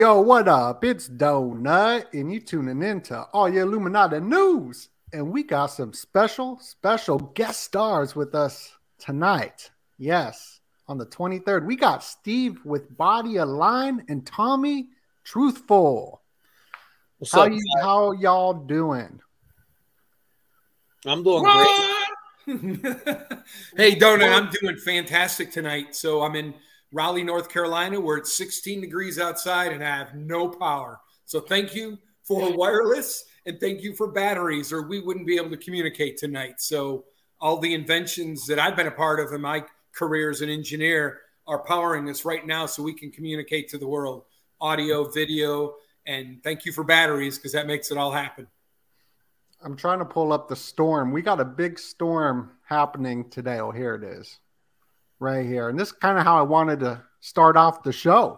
Yo, what up? It's Donut, and you tuning into all your Illuminati news. And we got some special guest stars with us tonight. Yes, on the 23rd, we got Steve with Body Align and Tommy Truthful. What's How up? how y'all doing? I'm doing great. Hey, Donut, I'm doing fantastic tonight. So I'm in Raleigh, North Carolina, where it's 16 degrees outside and I have no power. So thank you for wireless and thank you for batteries, or we wouldn't be able to communicate tonight. So all the inventions that I've been a part of in my career as an engineer are powering us right now so we can communicate to the world, audio, video, and thank you for batteries because that makes it all happen. I'm trying to pull up the storm. We got a big storm happening today. Oh, here it is. Right here. And this is kind of how I wanted to start off the show,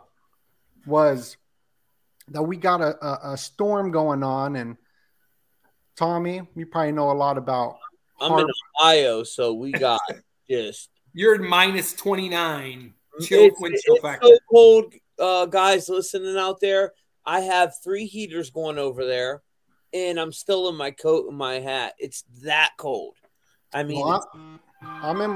was that we got a storm going on. And Tommy, you probably know a lot about I'm in Ohio, so we got just you're in minus 29 it's so cold, guys listening out there. I have 3 heaters going over there, and I'm still in my coat and my hat. It's that cold. I mean, I'm in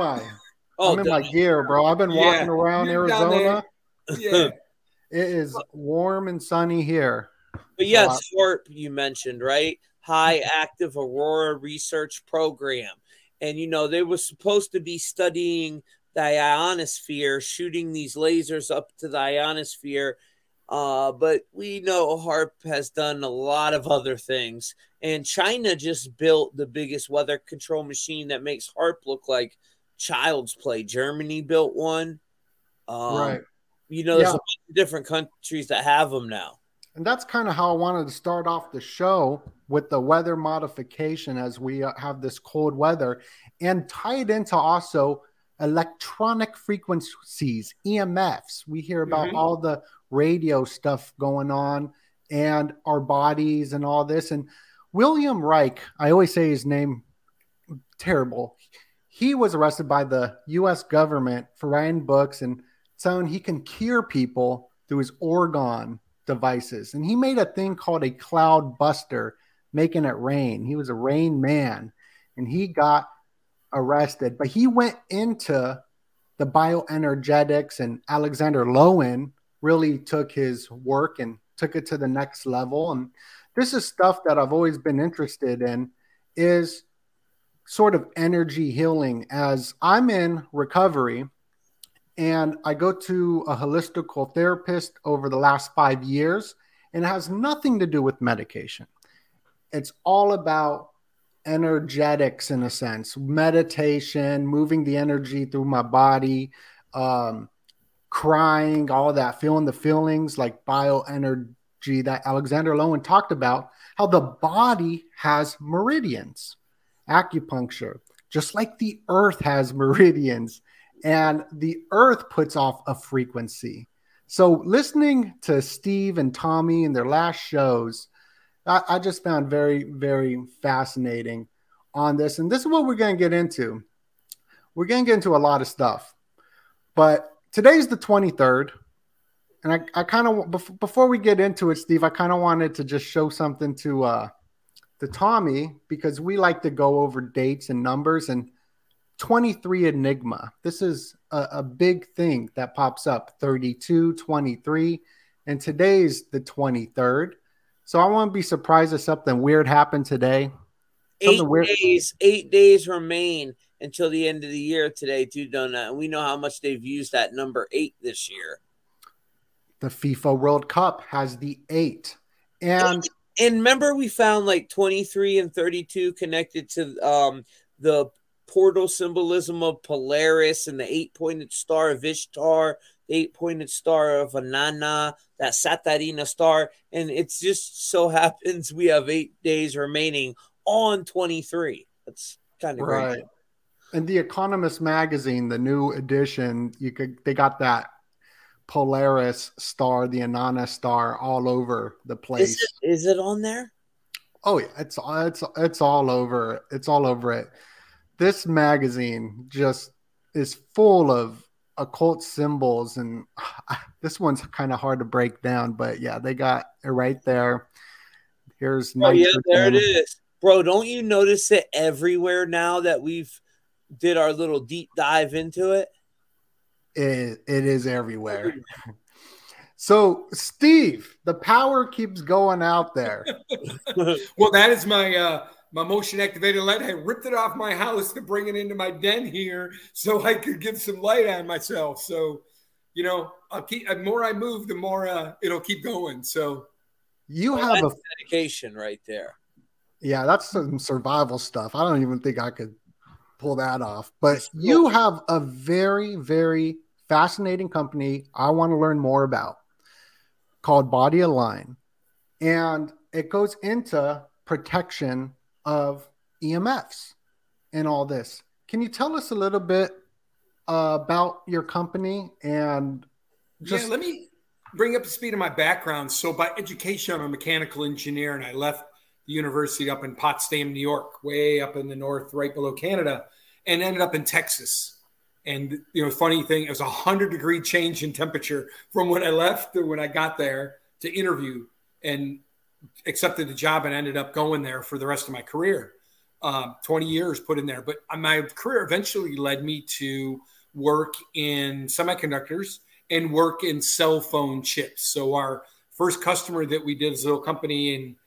my gear, bro. I've been walking around Arizona. Yeah. It is warm and sunny here. But yes, HAARP you mentioned, right? High Active Aurora Research Program. And, they were supposed to be studying the ionosphere, shooting these lasers up to the ionosphere. But we know HAARP has done a lot of other things. And China just built the biggest weather control machine that makes HAARP look like child's play. Germany built one. Right. There's a bunch of different countries that have them now. And that's kind of how I wanted to start off the show, with the weather modification as we have this cold weather, and tie it into also electronic frequencies, EMFs. We hear about all the radio stuff going on and our bodies and all this. And William Reich, I always say his name terrible. He was arrested by the U.S. government for writing books and saying he can cure people through his orgone devices. And he made a thing called a cloud buster, making it rain. He was a rain man, and he got arrested. But he went into the bioenergetics, and Alexander Lowen really took his work and took it to the next level. And this is stuff that I've always been interested in, is sort of energy healing. As I'm in recovery and I go to a holistical therapist over the last 5 years, and it has nothing to do with medication. It's all about energetics, in a sense, meditation, moving the energy through my body, crying, all that, feeling the feelings, like bioenergy that Alexander Lowen talked about, how the body has meridians, acupuncture, just like the earth has meridians, and the earth puts off a frequency. So listening to Steve and Tommy in their last shows, I just found very, very fascinating on this. And this is what we're going to get into. We're going to get into a lot of stuff. But today's the 23rd. And I kind of, before we get into it, Steve, I kind of wanted to just show something to Tommy, because we like to go over dates and numbers. And 23 Enigma. This is a big thing that pops up. 32, 23. And today's the 23rd. So I won't be surprised if something weird happened today. 8 days remain until the end of the year today, too, Donut. And we know how much they've used that number 8 this year. The FIFA World Cup has the 8. And remember, we found like 23 and 32 connected to the portal symbolism of Polaris and the 8-pointed star of Ishtar, the 8-pointed star of Anana, that Saturina star. And it just so happens we have 8 days remaining on 23. That's kind of great. And The Economist magazine, the new edition, they got that Polaris star, the Anana star, all over the place. Is it on there? Oh yeah, it's all over. It's all over it. This magazine just is full of occult symbols, and this one's kind of hard to break down, but yeah, they got it right there. Here's nitrogen. Yeah, there it is. Bro, don't you notice it everywhere now that we've did our little deep dive into it? It is everywhere. So, Steve, the power keeps going out there. Well, that is my my motion activated light. I ripped it off my house to bring it into my den here so I could get some light on myself. So, you know, the more I move, the more it'll keep going. So you have a dedication right there. Yeah, that's some survival stuff. I don't even think I could pull that off. But you have a very, very fascinating company I want to learn more about called Body Align. And it goes into protection of EMFs and all this. Can you tell us a little bit about your company? And just let me bring up the speed of my background. So by education, I'm a mechanical engineer, and I left the university up in Potsdam, New York, way up in the north, right below Canada, and ended up in Texas. And, you know, funny thing, it was 100-degree change in temperature from when I left to when I got there to interview, and accepted the job and ended up going there for the rest of my career. 20 years put in there. But my career eventually led me to work in semiconductors and work in cell phone chips. So our first customer that we did is a little company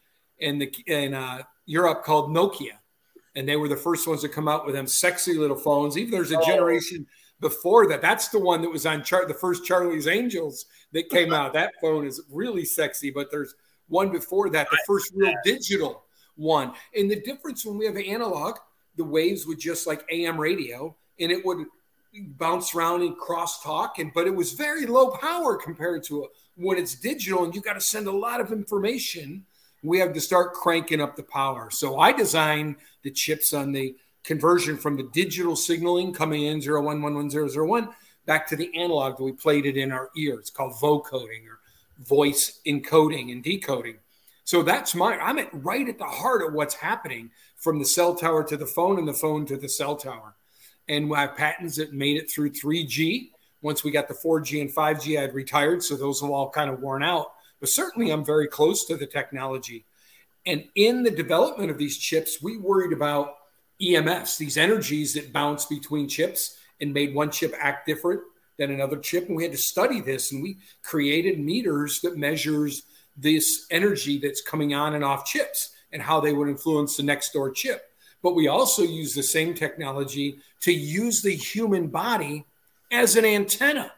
in Europe called Nokia. And they were the first ones to come out with them sexy little phones. Even there's a generation before that. That's the one that was on the first Charlie's Angels that came out. That phone is really sexy, but there's one before that, the first real digital one. And the difference when we have analog, the waves would just like AM radio, and it would bounce around and crosstalk, but it was very low power compared to when it's digital and you got to send a lot of information. We have to start cranking up the power. So I designed the chips on the conversion from the digital signaling coming in 01111001 back to the analog that we played it in our ear. It's called vocoding or voice encoding and decoding. So I'm right at the heart of what's happening from the cell tower to the phone and the phone to the cell tower. And we have patents that made it through 3G. Once we got the 4G and 5G, I had retired. So those have all kind of worn out. But certainly I'm very close to the technology. And in the development of these chips, we worried about EMFs, these energies that bounce between chips and made one chip act different than another chip. And we had to study this, and we created meters that measures this energy that's coming on and off chips and how they would influence the next door chip. But we also use the same technology to use the human body as an antenna.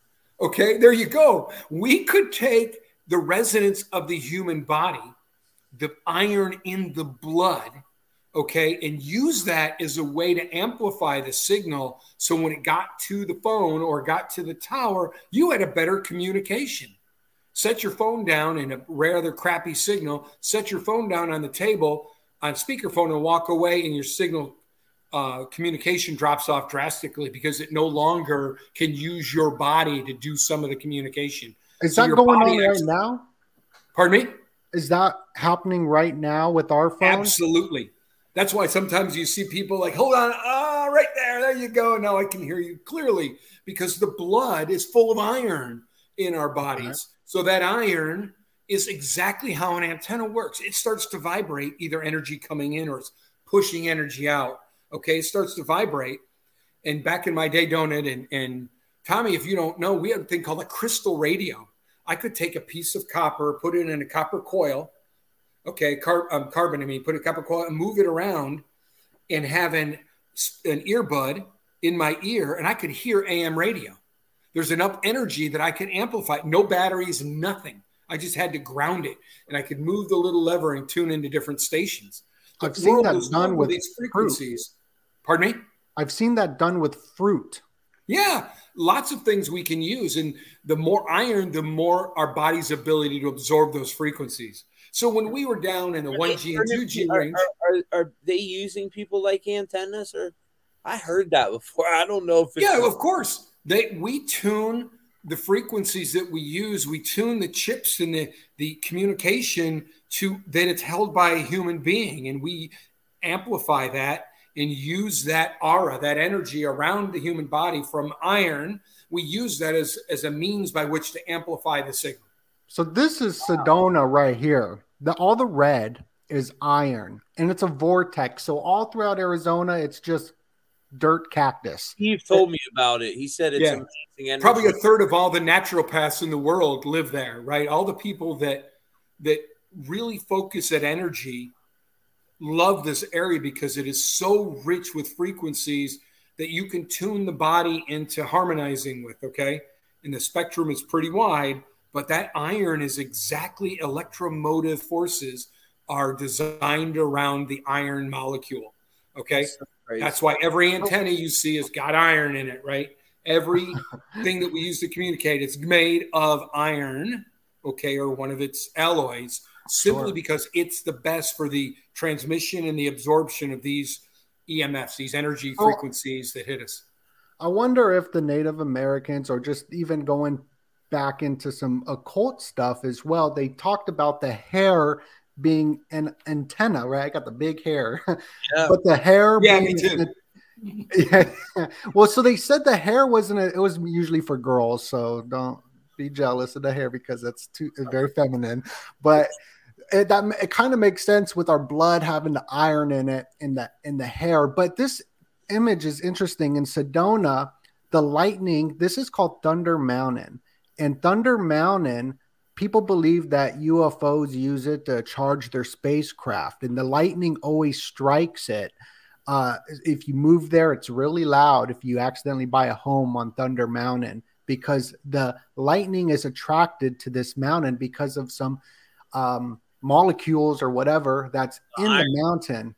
Okay, there you go. We could take the resonance of the human body, the iron in the blood, okay, and use that as a way to amplify the signal. So when it got to the phone or got to the tower, you had a better communication. Set your phone down in a rather crappy signal, set your phone down on the table on speakerphone and walk away, and your signal communication drops off drastically because it no longer can use your body to do some of the communication. Is that going on right now? Pardon me? Is that happening right now with our phone? Absolutely. That's why sometimes you see people like, hold on, right there you go. Now I can hear you clearly, because the blood is full of iron in our bodies. Right. So that iron is exactly how an antenna works. It starts to vibrate, either energy coming in or it's pushing energy out. Okay, it starts to vibrate. And back in my day, Donut and Tommy, if you don't know, we have a thing called a crystal radio. I could take a piece of copper, put it in a copper coil, okay, carbon, put a copper coil and move it around and have an earbud in my ear, and I could hear AM radio. There's enough energy that I can amplify. No batteries, nothing. I just had to ground it, and I could move the little lever and tune into different stations. I've seen that done with these frequencies. Pardon me? I've seen that done with fruit. Yeah, lots of things we can use. And the more iron, the more our body's ability to absorb those frequencies. So when we were down in the 1G and 2G range. Are they using people like antennas? Or I heard that before. I don't know if it's. Yeah, of course. We tune the frequencies that we use. We tune the chips and the communication to that it's held by a human being. And we amplify that and use that aura, that energy around the human body from iron, we use that as a means by which to amplify the signal. So this is Sedona right here. All the red is iron, and it's a vortex. So all throughout Arizona, it's just dirt cactus. Steve told me about it. He said it's amazing energy. Probably a third of all the naturopaths in the world live there, right? All the people that really focus at energy love this area because it is so rich with frequencies that you can tune the body into harmonizing with, okay? And the spectrum is pretty wide, but that iron is exactly electromotive forces are designed around the iron molecule, okay? That's why every antenna you see has got iron in it, right? Every thing that we use to communicate, it's made of iron, okay, or one of its alloys, simply because it's the best for the transmission and the absorption of these EMFs, these energy frequencies that hit us. I wonder if the Native Americans, or just even going back into some occult stuff as well, they talked about the hair being an antenna, right? I got the big hair, but the hair being, me too. Well, so they said the hair it was usually for girls, so don't be jealous of the hair because it's very feminine, but it kind of makes sense with our blood having the iron in it in the hair. But this image is interesting. In Sedona, the lightning, this is called Thunder Mountain. And Thunder Mountain, people believe that UFOs use it to charge their spacecraft, and the lightning always strikes it. If you move there, it's really loud if you accidentally buy a home on Thunder Mountain, because the lightning is attracted to this mountain because of some molecules or whatever that's in the mountain.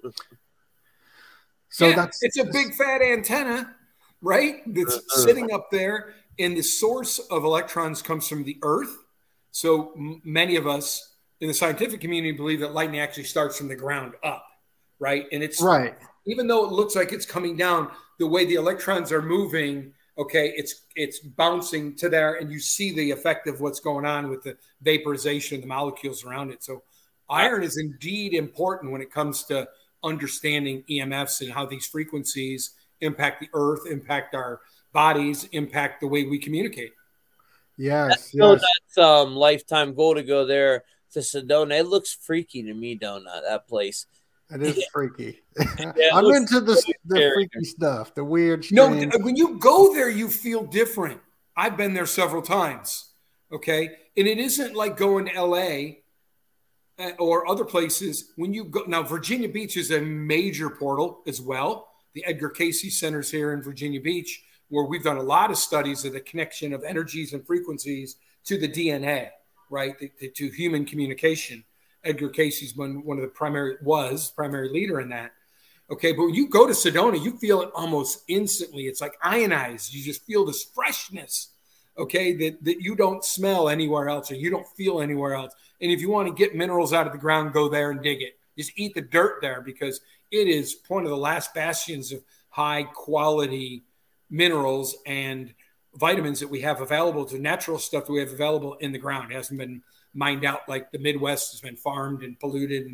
So it's a big fat antenna, right? That's sitting up there, and the source of electrons comes from the Earth. So many of us in the scientific community believe that lightning actually starts from the ground up, right? And it's right. Even though it looks like it's coming down, the way the electrons are moving, okay, it's bouncing to there, and you see the effect of what's going on with the vaporization of the molecules around it. So iron is indeed important when it comes to understanding EMFs and how these frequencies impact the Earth, impact our bodies, impact the way we communicate. Yes. That's lifetime goal to go there to Sedona. It looks freaky to me, that place. It is freaky. I'm into the freaky stuff, the weird. Strange. No, when you go there, you feel different. I've been there several times. Okay, and it isn't like going to LA or other places. When you go now, Virginia Beach is a major portal as well. The Edgar Cayce Center's here in Virginia Beach, where we've done a lot of studies of the connection of energies and frequencies to the DNA, right, to human communication. Edgar Cayce's one of the primary leader in that. Okay, but when you go to Sedona, you feel it almost instantly. It's like ionized. You just feel this freshness, okay, that you don't smell anywhere else or you don't feel anywhere else. And if you want to get minerals out of the ground, go there and dig it. Just eat the dirt there, because it is one of the last bastions of high quality minerals and vitamins that we have available, to natural stuff that we have available in the ground. It hasn't been mined out like the Midwest has been farmed and polluted.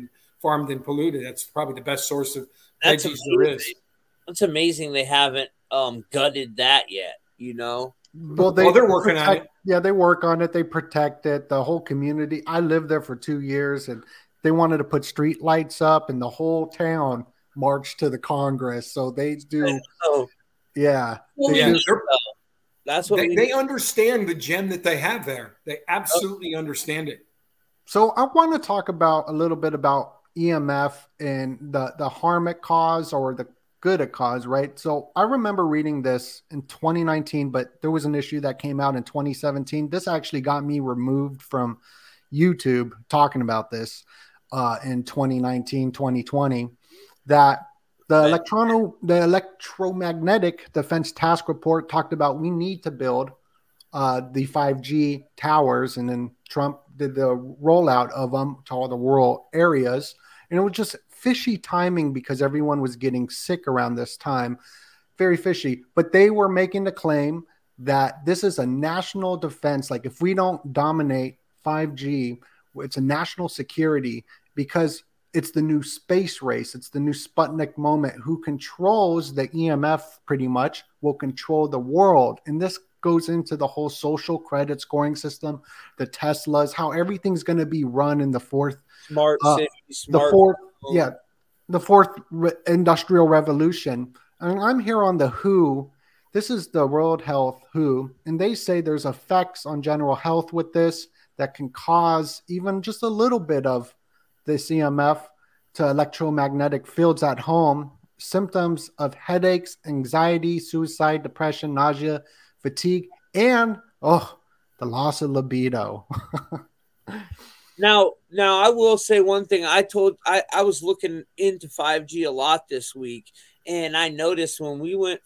That's probably the best source of veggies there is. It's amazing they haven't gutted that yet, you know? Well, they're working on it. Yeah, they work on it. They protect it. The whole community. I lived there for 2 years, and they wanted to put street lights up, and the whole town marched to the Congress. So they do. Yeah. That's what they understand the gem that they have there. They absolutely understand it. So I want to talk about a little bit about EMF and the harm it cause or the good it cause, right? So I remember reading this in 2019, but there was an issue that came out in 2017. This actually got me removed from YouTube talking about this in 2019, 2020, that the Electromagnetic Defense Task Report talked about we need to build the 5G towers, and then Trump did the rollout of them to all the rural areas. And it was just fishy timing because everyone was getting sick around this time. Very fishy. But they were making the claim that this is a national defense. Like if we don't dominate 5G, it's a national security, because it's the new space race. It's the new Sputnik moment. Who controls the EMF pretty much will control the world. And this goes into the whole social credit scoring system, the Teslas, how everything's going to be run in the fourth city, the fourth industrial revolution. And I'm here on the WHO. This is the World Health WHO, and they say there's effects on general health with this that can cause even just a little bit of this EMF to electromagnetic fields at home, symptoms of headaches, anxiety, suicide, depression, nausea, fatigue, and the loss of libido. Now I will say one thing. I was looking into 5G a lot this week, and I noticed when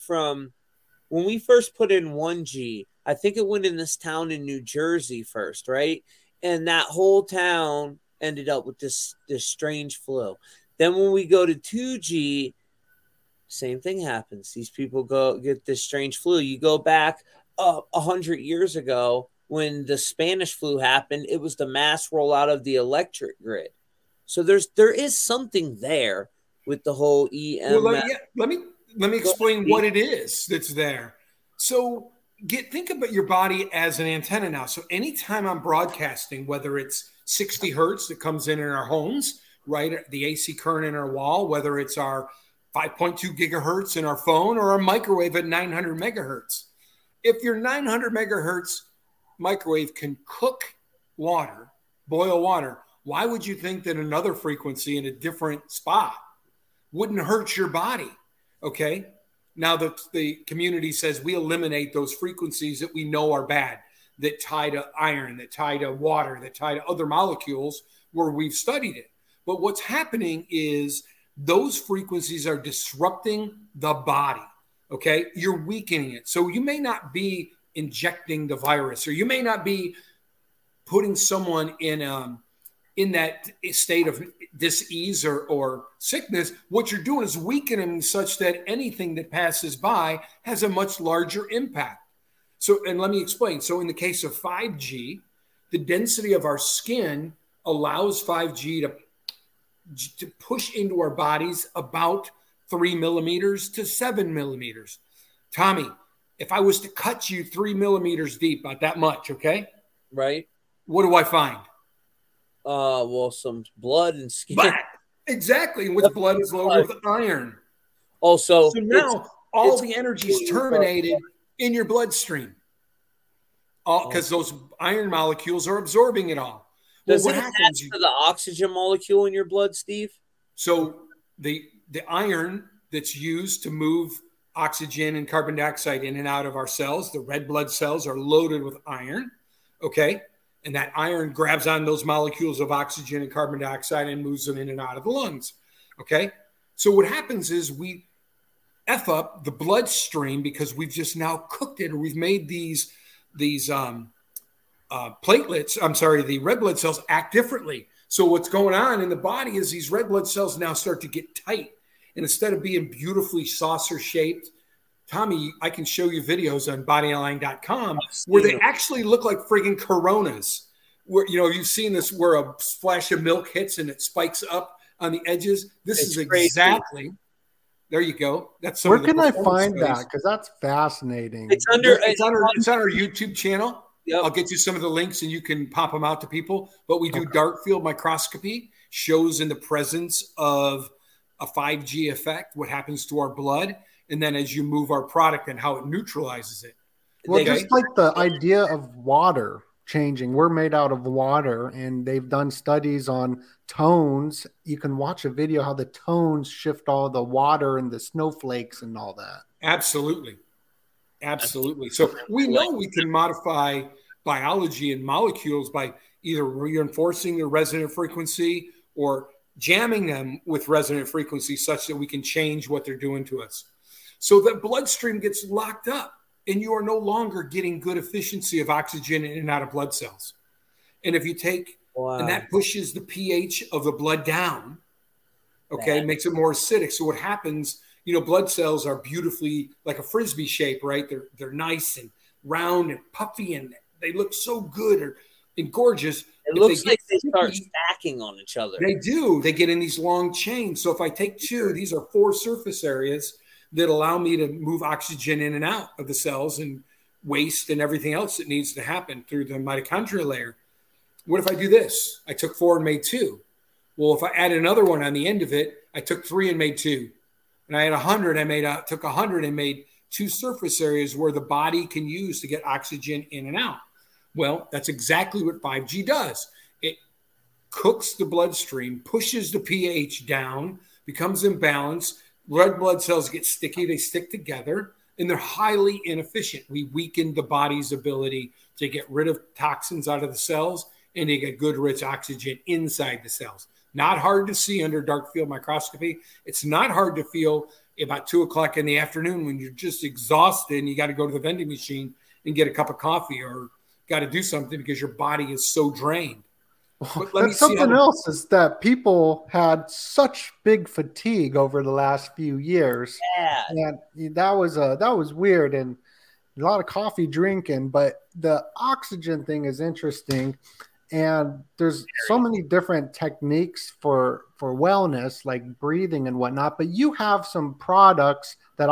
we first put in 1G, I think it went in this town in New Jersey first, right? And that whole town ended up with this strange flu. Then when we go to 2G, same thing happens. These people get this strange flu. You go back 100 years ago when the Spanish flu happened, it was the mass rollout of the electric grid. So there is something there with the whole EMF. Well, let me explain what it is that's there. So think about your body as an antenna now. So anytime I'm broadcasting, whether it's 60 hertz that comes in our homes, right, the AC current in our wall, whether it's our 5.2 gigahertz in our phone or our microwave at 900 megahertz. If your 900 megahertz microwave can cook water, boil water, why would you think that another frequency in a different spot wouldn't hurt your body? Okay. Now the community says we eliminate those frequencies that we know are bad, that tie to iron, that tie to water, that tie to other molecules where we've studied it. But what's happening is those frequencies are disrupting the body. Okay. You're weakening it. So you may not be injecting the virus, or you may not be putting someone in that state of dis-ease or sickness. What you're doing is weakening such that anything that passes by has a much larger impact. So, and let me explain. So in the case of 5G, the density of our skin allows 5G to push into our bodies about 3 millimeters to 7 millimeters. Tommy, if I was to cut you 3 millimeters deep, about that much, okay? Right. What do I find? Well, some blood and skin. But, exactly. With blood is loaded with iron. Also, so now all the energy is terminated in your bloodstream. Because those iron molecules are absorbing it all. Does it attach to the oxygen molecule in your blood, Steve? So the iron that's used to move oxygen and carbon dioxide in and out of our cells, the red blood cells are loaded with iron, okay? And that iron grabs on those molecules of oxygen and carbon dioxide and moves them in and out of the lungs, okay? So what happens is we F up the bloodstream because we've just now cooked it, or we've made these platelets, the red blood cells act differently. So what's going on in the body is these red blood cells now start to get tight. And instead of being beautifully saucer shaped, Tommy, I can show you videos on bodyalign.com where they actually look like friggin' Coronas. Where, you've seen this where a splash of milk hits and it spikes up on the edges. This is exactly. There you go. That's where can I find that? Because that's fascinating. It's on our YouTube channel. Yep. I'll get you some of the links and you can pop them out to people. But we do dark field microscopy, shows in the presence of a 5G effect, what happens to our blood, and then as you move our product and how it neutralizes it. Well, just like the idea of water changing. We're made out of water, and they've done studies on tones. You can watch a video how the tones shift all the water and the snowflakes and all that. Absolutely. Absolutely. So we know we can modify biology and molecules by either reinforcing the resonant frequency or jamming them with resonant frequency such that we can change what they're doing to us. So the bloodstream gets locked up and you are no longer getting good efficiency of oxygen in and out of blood cells. And if you take, and that pushes the pH of the blood down, okay, makes it more acidic. So what happens, blood cells are beautifully like a Frisbee shape, right? They're nice and round and puffy and they look so good. and gorgeous. It looks like they start stacking on each other. They do. They get in these long chains. So if I take 2, these are 4 surface areas that allow me to move oxygen in and out of the cells and waste and everything else that needs to happen through the mitochondrial layer. What if I do this? I took 4 and made 2. Well, if I add another one on the end of it, I took 3 and made 2. And I had 100, took 100 and made 2 surface areas where the body can use to get oxygen in and out. Well, that's exactly what 5G does. It cooks the bloodstream, pushes the pH down, becomes imbalanced. Red blood cells get sticky. They stick together, and they're highly inefficient. We weaken the body's ability to get rid of toxins out of the cells and to get good, rich oxygen inside the cells. Not hard to see under dark field microscopy. It's not hard to feel about 2 o'clock in the afternoon when you're just exhausted and you got to go to the vending machine and get a cup of coffee or got to do something because your body is so drained. That's something else is that people had such big fatigue over the last few years. Yeah. And that was weird and a lot of coffee drinking, but the oxygen thing is interesting. And there's so many different techniques for wellness, like breathing and whatnot. But you have some products that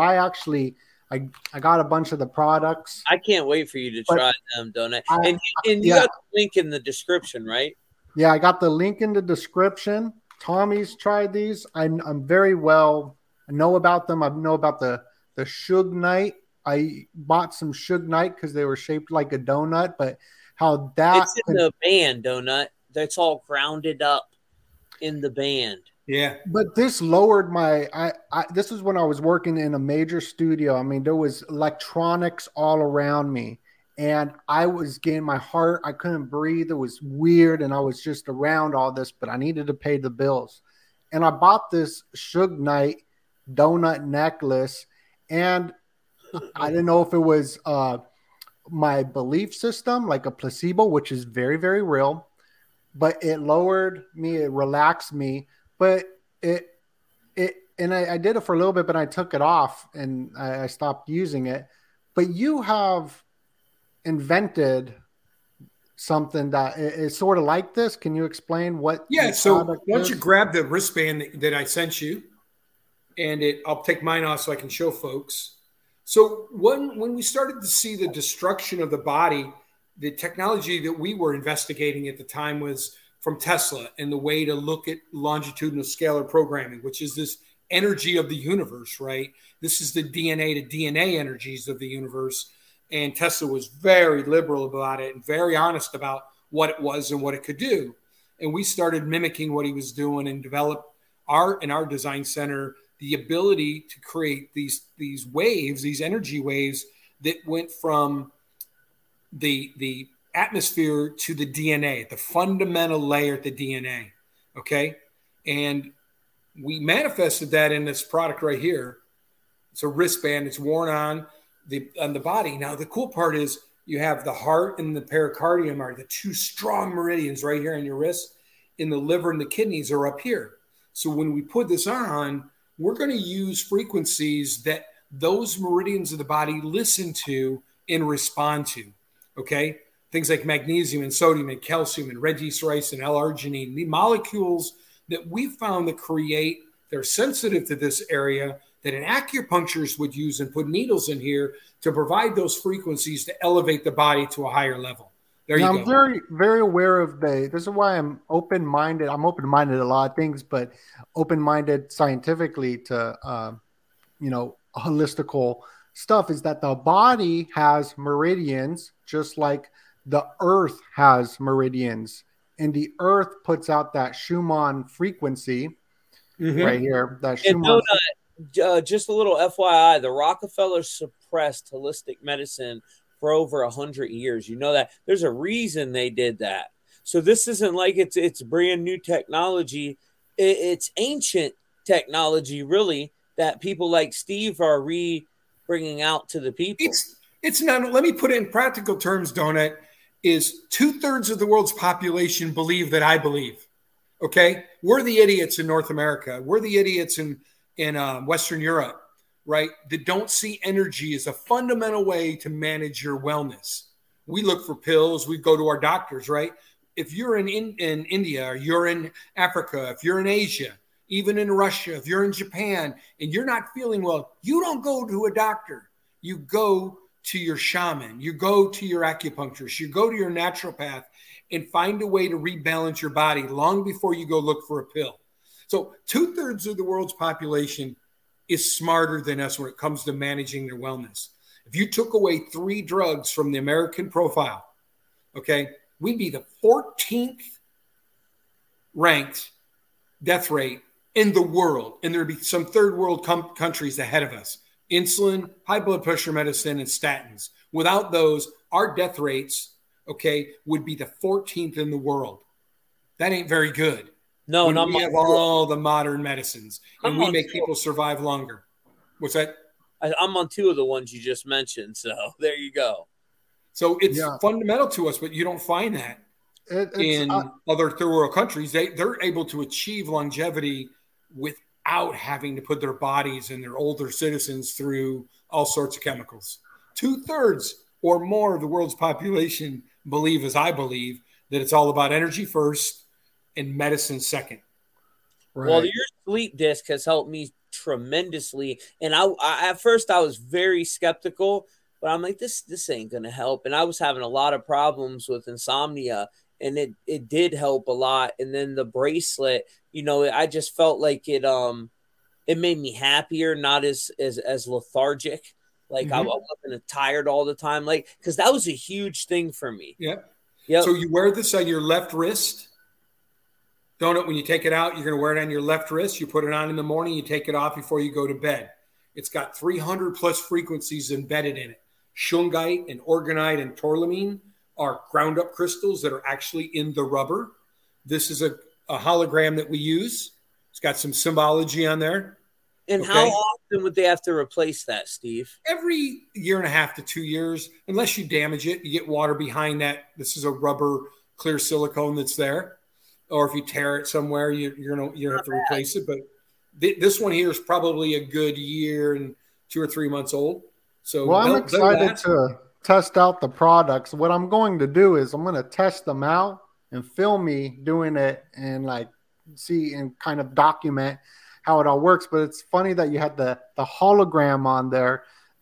I got a bunch of the products. I can't wait for you to try them, Donut. And you got the link in the description, right? Yeah, I got the link in the description. Tommy's tried these. I'm very well. I know about them. I know about the Suge Knight. I bought some Suge Knight because they were shaped like a donut, but how that it's in the band, Donut. That's all grounded up in the band. Yeah. But this lowered my this is when I was working in a major studio. I mean, there was electronics all around me. And I was getting my heart, I couldn't breathe. It was weird. And I was just around all this, but I needed to pay the bills. And I bought this Suge Knight donut necklace. And I didn't know if it was my belief system, like a placebo, which is very, very real. But it lowered me, it relaxed me. But I did it for a little bit, but I took it off and I stopped using it. But you have invented something that is sort of like this. Can you explain what? Yeah. So why don't you grab the wristband that I sent you, and I'll take mine off so I can show folks. So when we started to see the destruction of the body, the technology that we were investigating at the time was from Tesla and the way to look at longitudinal scalar programming, which is this energy of the universe, right? This is the DNA to DNA energies of the universe. And Tesla was very liberal about it and very honest about what it was and what it could do. And we started mimicking what he was doing and developed in our design center the ability to create these waves, these energy waves that went from the atmosphere to the DNA, the fundamental layer of the DNA. Okay. And we manifested that in this product right here. It's a wristband. It's worn on the body. Now, the cool part is you have the heart and the pericardium are the 2 strong meridians right here on your wrist, and the liver and the kidneys are up here. So when we put this on, we're going to use frequencies that those meridians of the body listen to and respond to. Okay. Things like magnesium and sodium and calcium and red yeast rice and L-arginine, the molecules that we found that they're sensitive to this area that an acupuncturist would use and put needles in here to provide those frequencies to elevate the body to a higher level. There you go. I'm very, very aware of this is why I'm open-minded. I'm open-minded to a lot of things, but open-minded scientifically to, holistical stuff is that the body has meridians just like the earth has meridians. And the earth puts out that Schumann frequency right here. That Schumann. Just a little FYI, the Rockefellers suppressed holistic medicine for over 100 years. You know that there's a reason they did that. So this isn't like it's brand new technology. It's ancient technology, really, that people like Steve are bringing out to the people. It's not. Let me put it in practical terms, Donut. Is 2/3 of the world's population believe that I believe. Okay, we're the idiots in North America. We're the idiots in Western Europe, right? That don't see energy as a fundamental way to manage your wellness. we look for pills. We go to our doctors, right? If you're in India, or you're in Africa, if you're in Asia, even in Russia, if you're in Japan and you're not feeling well, you don't go to a doctor. You go to your shaman, you go to your acupuncturist, you go to your naturopath and find a way to rebalance your body long before you go look for a pill. So 2/3 of the world's population is smarter than us when it comes to managing their wellness. If you took away 3 drugs from the American profile, okay, we'd be the 14th ranked death rate in the world. And there'd be some third world countries ahead of us. Insulin, high blood pressure medicine, and statins. Without those, our death rates, okay, would be the 14th in the world. That ain't very good. No, when we have all the modern medicines and we make people survive longer. What's that? I'm on 2 of the ones you just mentioned. So there you go. So it's fundamental to us, but you don't find that in other third world countries. They're able to achieve longevity without having to put their bodies and their older citizens through all sorts of chemicals. 2/3 or more of the world's population believe, as I believe, that it's all about energy first and medicine second. Right. Well, your sleep disc has helped me tremendously. And I at first I was very skeptical, but I'm like, this ain't gonna help. And I was having a lot of problems with insomnia, and it did help a lot. And then the bracelet, I just felt like it made me happier, not as lethargic. Like I wasn't tired all the time, like, because that was a huge thing for me. Yeah. So you wear this on your left wrist. Don't it? When you take it out, you're going to wear it on your left wrist. You put it on in the morning. You take it off before you go to bed. It's got 300 plus frequencies embedded in it. Shungite and orgonite and tourmaline are ground up crystals that are actually in the rubber. This is a hologram that we use. It's got some symbology on there. And how often would they have to replace that, Steve? Every 1.5 to 2 years, unless you damage it. You get water behind that. This is a rubber clear silicone that's there. Or if you tear it somewhere, you have to replace it. But this one here is probably a good year and 2 or 3 months old. So I'm excited to test out the products. What I'm going to do is I'm going to test them out and film me doing it and like see and kind of document how it all works. But it's funny that you had the hologram on there.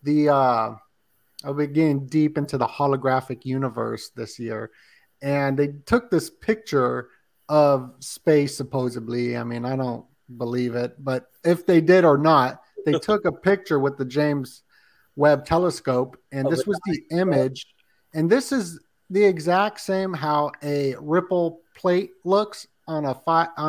I'll be getting deep into the holographic universe this year, and they took this picture of space, supposedly. I mean, I don't believe it, but if they did or not, they took a picture with the James Webb telescope, and this was the image, and this is the exact same how a ripple plate looks on a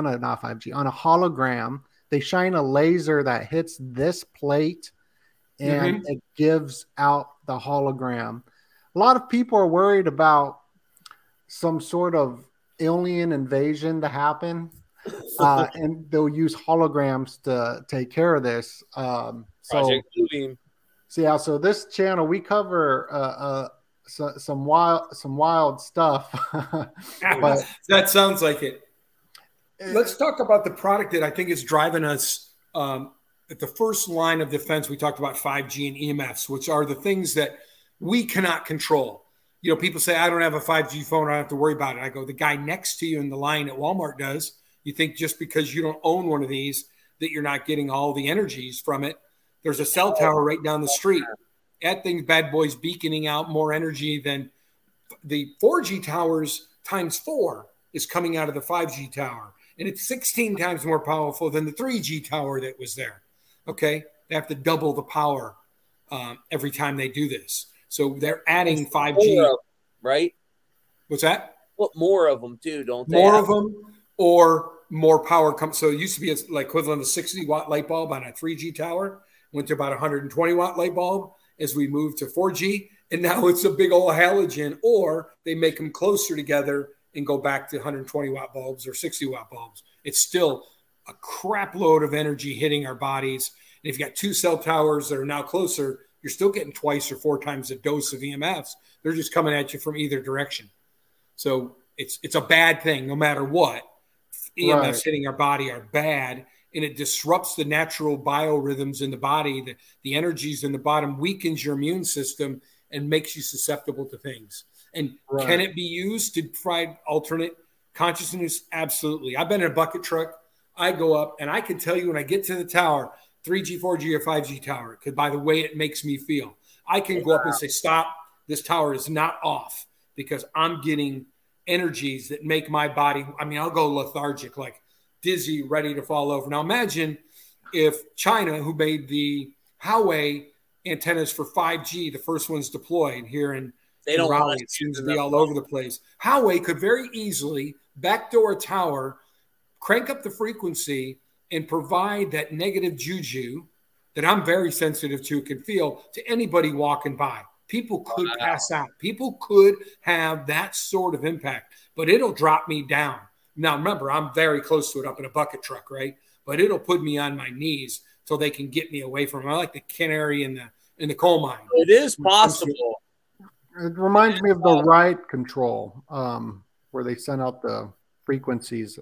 hologram. They shine a laser that hits this plate, and it gives out the hologram. A lot of people are worried about some sort of alien invasion to happen, and they'll use holograms to take care of this. Project Bluebeam. So this channel we cover some wild stuff. But that sounds like it. Let's talk about the product that I think is driving us at the first line of defense. We talked about 5G and EMFs, which are the things that we cannot control. People say, I don't have a 5G phone. I don't have to worry about it. I go, the guy next to you in the line at Walmart does. You think just because you don't own one of these that you're not getting all the energies from it. There's a cell tower right down the street. That thing's bad boy's beaconing out more energy than the 4G towers times 4 is coming out of the 5G tower. And it's 16 times more powerful than the 3G tower that was there. Okay. They have to double the power every time they do this. So they're adding 5G, right? What's that? What more of them do, don't they? More of them, or more power comes. So it used to be like equivalent of a 60-watt light bulb on a 3G tower. Went to about 120-watt light bulb as we moved to 4G, and now it's a big old halogen. Or they make them closer together and go back to 120-watt bulbs or 60-watt bulbs. It's still a crap load of energy hitting our bodies. And if you got 2 cell towers that are now closer, you're still getting 2 or 4 times the dose of EMFs. They're just coming at you from either direction. So it's a bad thing no matter what. EMFs hitting our body are bad, and it disrupts the natural biorhythms in the body. The energies in the bottom weakens your immune system and makes you susceptible to things. And Right. can it be used to provide alternate consciousness? Absolutely. I've been in a bucket truck. I go up and I can tell you when I get to the tower, 3G, 4G, or 5G tower, because by the way it makes me feel, I can go up and say, stop, this tower is not off, because I'm getting energies that make my body, I mean, I'll go lethargic, like dizzy, ready to fall over. Now imagine if China, who made the Huawei antennas for 5G, the first ones deployed here in Raleigh, it seems to be all over the place. Huawei could very easily backdoor a tower, crank up the frequency, and provide that negative juju that I'm very sensitive to, can feel, to anybody walking by. People could pass out. People could have that sort of impact, but it'll drop me down. Now, remember, I'm very close to it up in a bucket truck, right? But it'll put me on my knees so they can get me away from it. I like the canary in the coal mine. It is possible. It reminds me of the riot control, where they sent out the frequencies.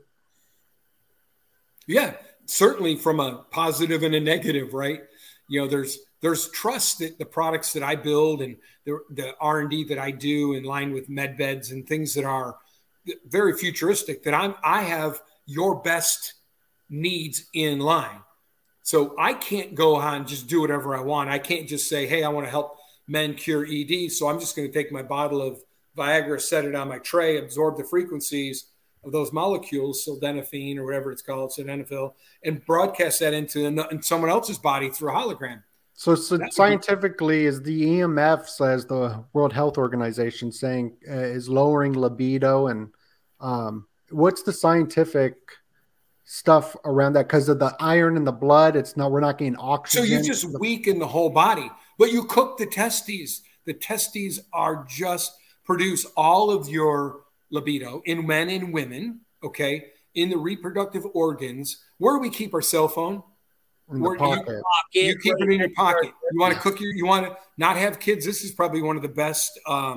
Yeah, certainly from a positive and a negative, right? You know, there's trust that the products that I build and the R&D that I do in line with med beds and things that are very futuristic, that I have your best needs in line. So I can't go on and just do whatever I want. I can't just say, hey, I want to help men cure ED. So I'm just going to take my bottle of Viagra, set it on my tray, absorb the frequencies of those molecules, sildenafil or whatever it's called, sildenafil, and broadcast that into someone else's body through a hologram. So scientifically, is the EMF, says the World Health Organization, saying is lowering libido, and what's the scientific stuff around that? Because of the iron in the blood, we're not getting oxygen. So you just weaken the whole body, but you cook the testes. The testes are just produce all of your libido in men and women, okay, in the reproductive organs. Where do we keep our cell phone? In the pocket. You keep it in your pocket. You want to cook you want to not have kids. This is probably one of the best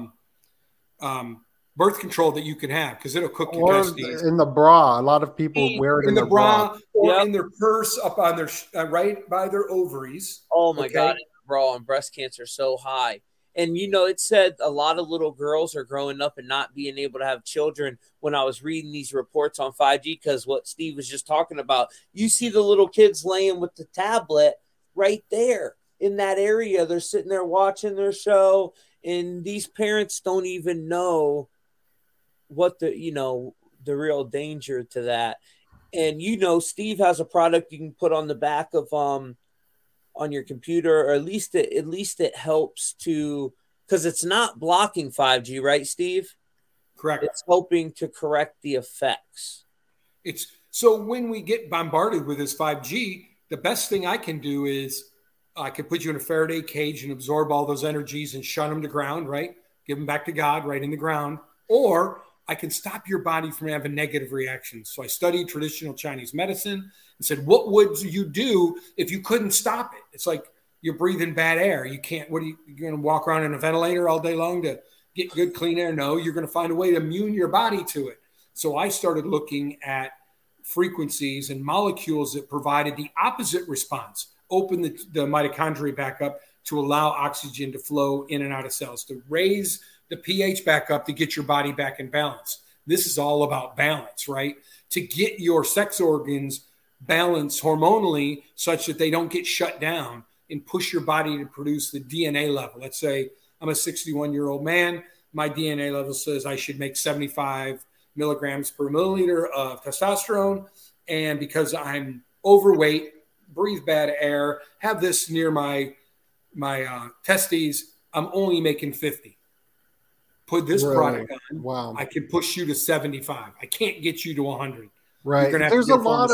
birth control that you can have, because it'll cook your testes. In the bra. A lot of people wear it in the bra. Or in their purse, up on their right by their ovaries. Oh my God, bra, and breast cancer so high. And, you know, it said a lot of little girls are growing up and not being able to have children. When I was reading these reports on 5G, because what Steve was just talking about, you see the little kids laying with the tablet right there in that area. They're sitting there watching their show, and these parents don't even know what the real danger to that. And, you know, Steve has a product you can put on the back of on your computer, or at least it helps to, because it's not blocking 5G, right, Steve? Correct. It's hoping to correct the effects. It's so when we get bombarded with this 5G, the best thing I can do is I can put you in a Faraday cage and absorb all those energies and shut them to ground, right? Give them back to God right in the ground. Or I can stop your body from having negative reactions. So I studied traditional Chinese medicine and said, what would you do if you couldn't stop it? It's like you're breathing bad air. You can't, you're going to walk around in a ventilator all day long to get good, clean air? No, you're going to find a way to immune your body to it. So I started looking at frequencies and molecules that provided the opposite response, open the mitochondria back up to allow oxygen to flow in and out of cells, to raise the pH back up, to get your body back in balance. This is all about balance, right? To get your sex organs balanced hormonally such that they don't get shut down, and push your body to produce the DNA level. Let's say I'm a 61-year-old man. My DNA level says I should make 75 milligrams per milliliter of testosterone. And because I'm overweight, breathe bad air, have this near my testes, I'm only making 50. Put this product on. Wow. I can push you to 75. I can't get you to 100. Right. There's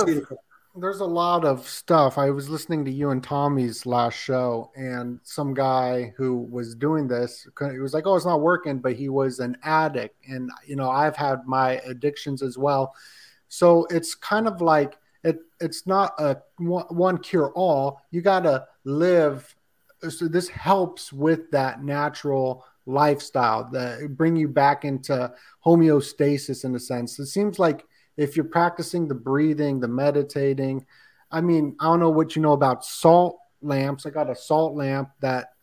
a lot of stuff. I was listening to you and Tommy's last show, and some guy who was doing this, he was like, oh, it's not working, but he was an addict. And, you know, I've had my addictions as well. So it's kind of like, it's not a one cure all. You got to live. So this helps with that natural lifestyle that bring you back into homeostasis in a sense. It seems like if you're practicing the breathing, the meditating, I mean, I don't know what you know about salt lamps. I got a salt lamp that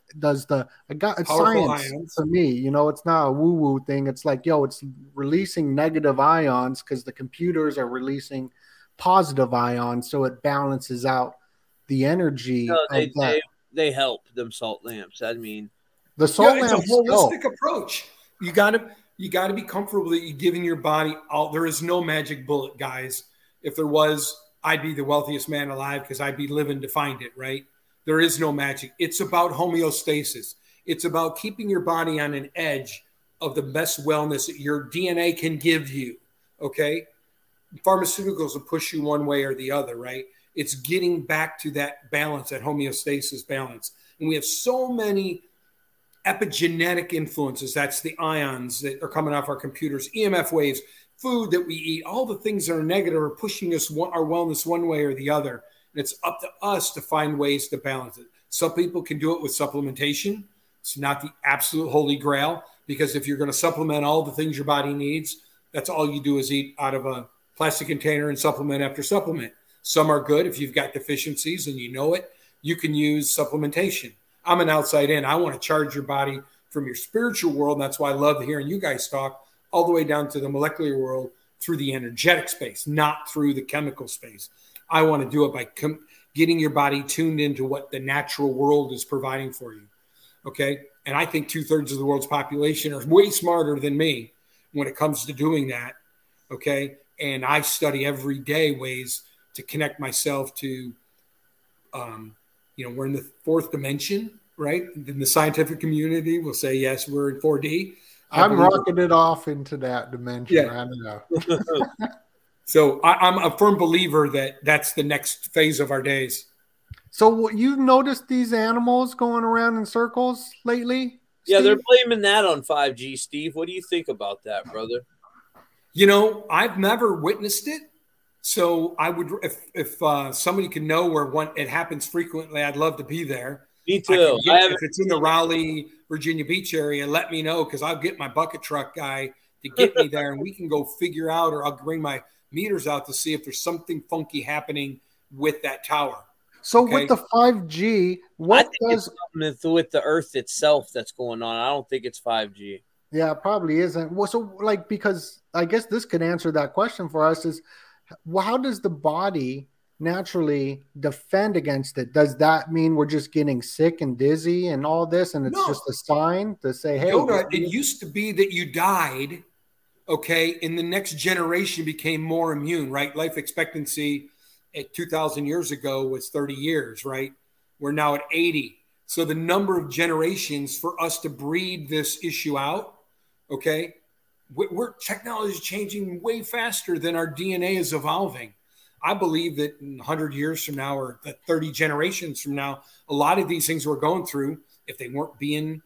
does the it's Powerful science ions. to me. You know, it's not a woo-woo thing. It's like, yo, it's releasing negative ions because the computers are releasing positive ions, so it balances out the energy No, of that. they help them salt lamps. I mean, The salt It's a lamps holistic help. approach. You gotta be comfortable that you're giving your body all. There is no magic bullet, guys. If there was, I'd be the wealthiest man alive because I'd be living to find it, right? There is no magic. It's about homeostasis. It's about keeping your body on an edge of the best wellness that your DNA can give you, okay? Pharmaceuticals will push you one way or the other, right? It's getting back to that balance, that homeostasis balance. And we have so many epigenetic influences. That's the ions that are coming off our computers, EMF waves, food that we eat, all the things that are negative are pushing us our wellness one way or the other. And it's up to us to find ways to balance it. Some people can do it with supplementation. It's not the absolute holy grail, because if you're going to supplement all the things your body needs, that's all you do is eat out of a plastic container and supplement after supplement. Some are good. If you've got deficiencies and you know it, you can use supplementation. I'm an outside in. I want to charge your body from your spiritual world. And that's why I love hearing you guys talk all the way down to the molecular world through the energetic space, not through the chemical space. I want to do it by getting your body tuned into what the natural world is providing for you. Okay. And I think 2/3 of the world's population are way smarter than me when it comes to doing that. Okay. And I study every day ways to connect myself to, we're in the fourth dimension, right? In the scientific community, we'll say, yes, we're in 4D. I'm rocking it off into that dimension. Yeah. I don't know. So I'm a firm believer that that's the next phase of our days. So you've noticed these animals going around in circles lately? yeah, Steve? they're blaming that on 5G, Steve. What do you think about that, brother? I've never witnessed it. So I would, if somebody can know where it happens frequently, I'd love to be there. Me too. If it's in the Raleigh, Virginia Beach area, let me know, because I'll get my bucket truck guy to get me there, and we can go figure out, or I'll bring my meters out to see if there's something funky happening with that tower. So with the 5G, what does it's with the Earth itself that's going on? I don't think it's 5G. Yeah, it probably isn't. Well, so because I guess this could answer that question for us is, well, how does the body naturally defend against it? Does that mean we're just getting sick and dizzy and all this, and it's just a sign to say, hey, it used to be that you died, okay, and the next generation became more immune, right? Life expectancy at 2,000 years ago was 30 years, right? We're now at 80. So the number of generations for us to breed this issue out, okay, technology is changing way faster than our DNA is evolving. I believe that in 100 years from now, or 30 generations from now, a lot of these things we're going through, if they weren't being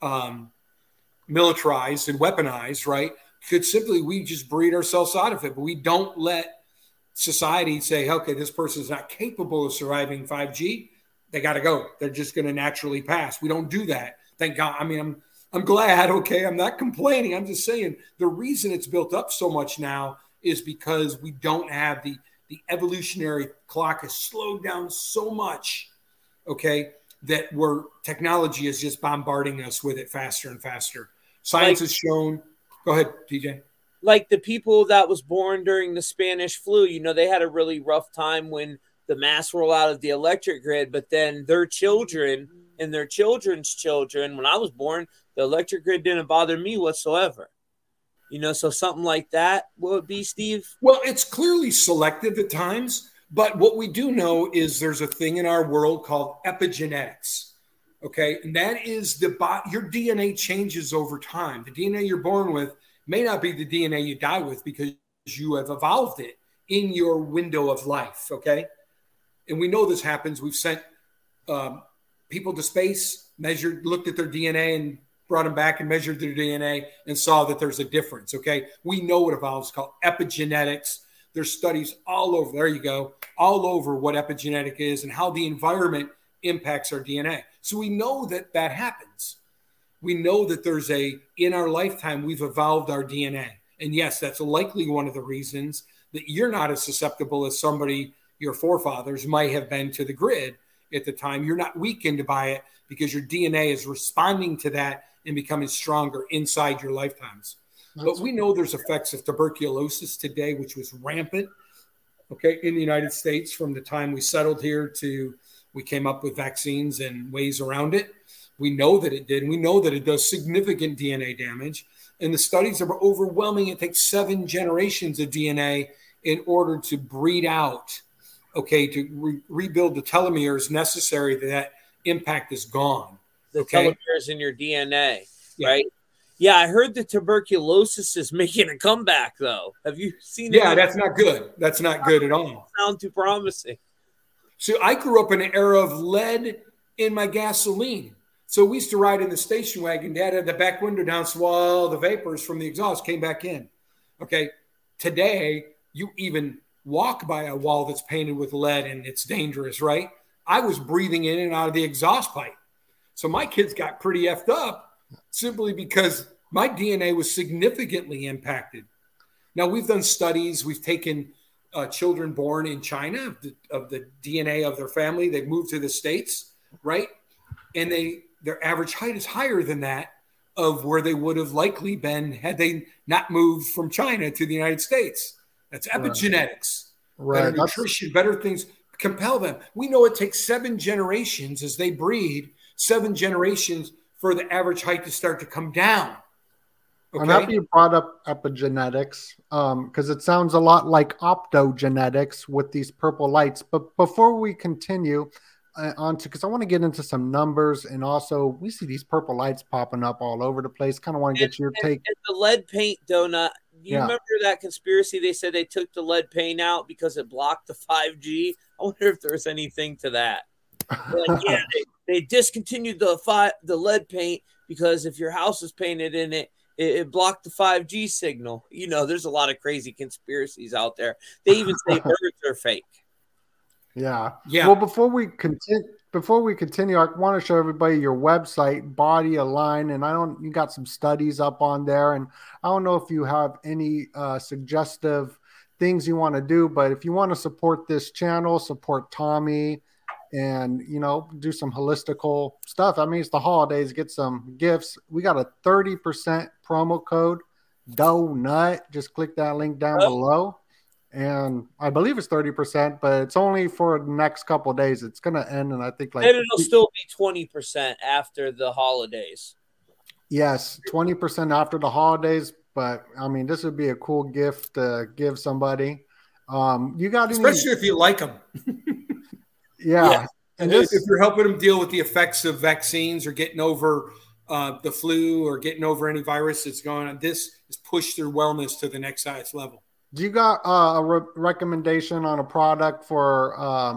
militarized and weaponized, right, we just breed ourselves out of it. But we don't let society say, okay, this person's not capable of surviving 5G. They got to go. They're just going to naturally pass. We don't do that. Thank God. I mean, I'm glad. Okay. I'm not complaining. I'm just saying the reason it's built up so much now is because we don't have the evolutionary clock has slowed down so much. Okay. That technology is just bombarding us with it faster and faster. Science has shown. Go ahead, TJ. Like the people that was born during the Spanish flu, they had a really rough time when the mass rollout of the electric grid, but then their children and their children's children, when I was born, the electric grid didn't bother me whatsoever. So something like that, will it be, Steve? Well, it's clearly selective at times, but what we do know is there's a thing in our world called epigenetics. Okay. And that is your DNA changes over time. The DNA you're born with may not be the DNA you die with, because you have evolved it in your window of life. Okay. And we know this happens. We've sent people to space, looked at their DNA and brought them back and measured their DNA and saw that there's a difference. Okay. We know what evolves. It's called epigenetics. There's studies all over. There you go. All over what epigenetic is and how the environment impacts our DNA. So we know that happens. We know that in our lifetime, we've evolved our DNA. And yes, that's likely one of the reasons that you're not as susceptible as your forefathers might have been to the grid. at the time, you're not weakened by it because your DNA is responding to that and becoming stronger inside your lifetimes. But we know there's effects of tuberculosis today, which was rampant, in the United States from the time we settled here to we came up with vaccines and ways around it. We know that it did. And we know that it does significant DNA damage. And the studies are overwhelming. It takes 7 generations of DNA in order to breed out, to rebuild the telomeres necessary that impact is gone. The telomeres in your DNA, right? Yeah, I heard the tuberculosis is making a comeback, though. Have you seen it? Yeah, that's not good. That's not good at all. Sound too promising. So I grew up in an era of lead in my gasoline. So we used to ride in the station wagon. Dad had the back window down, so all the vapors from the exhaust came back in. Today, you even walk by a wall that's painted with lead and it's dangerous, right? I was breathing in and out of the exhaust pipe. So my kids got pretty effed up simply because my DNA was significantly impacted. Now, we've done studies. We've taken children born in China of the DNA of their family. They've moved to the States, right? And their average height is higher than that of where they would have likely been had they not moved from China to the United States. That's epigenetics. Right. Better nutrition, better things compel them. We know it takes 7 generations as they breed, 7 generations for the average height to start to come down. I'm happy you brought up epigenetics because it sounds a lot like optogenetics with these purple lights. But before we continue because I want to get into some numbers, and also we see these purple lights popping up all over the place. Kind of want to get your take. And the lead paint donut. Do you remember that conspiracy? They said they took the lead paint out because it blocked the 5G. I wonder if there's anything to that. They discontinued the lead paint because if your house was painted in it, it blocked the 5G signal. There's a lot of crazy conspiracies out there. They even say birds are fake. Yeah. Well, before we continue, I want to show everybody your website, Body Align, and you got some studies up on there, and I don't know if you have any suggestive things you want to do, but if you want to support this channel, support Tommy, and do some holistical stuff. I mean, it's the holidays. Get some gifts. We got a 30% promo code, DONUT. Just click that link down below. And I believe it's 30%, but it's only for the next couple of days. It's going to end, and I think and it'll still be 20% after the holidays. Yes, 20% after the holidays. But I mean, this would be a cool gift to give somebody. You got especially if you like them. Yeah. And if you're helping them deal with the effects of vaccines or getting over the flu or getting over any virus that's going on, this has pushed their wellness to the next highest level. Do you got a recommendation on a product for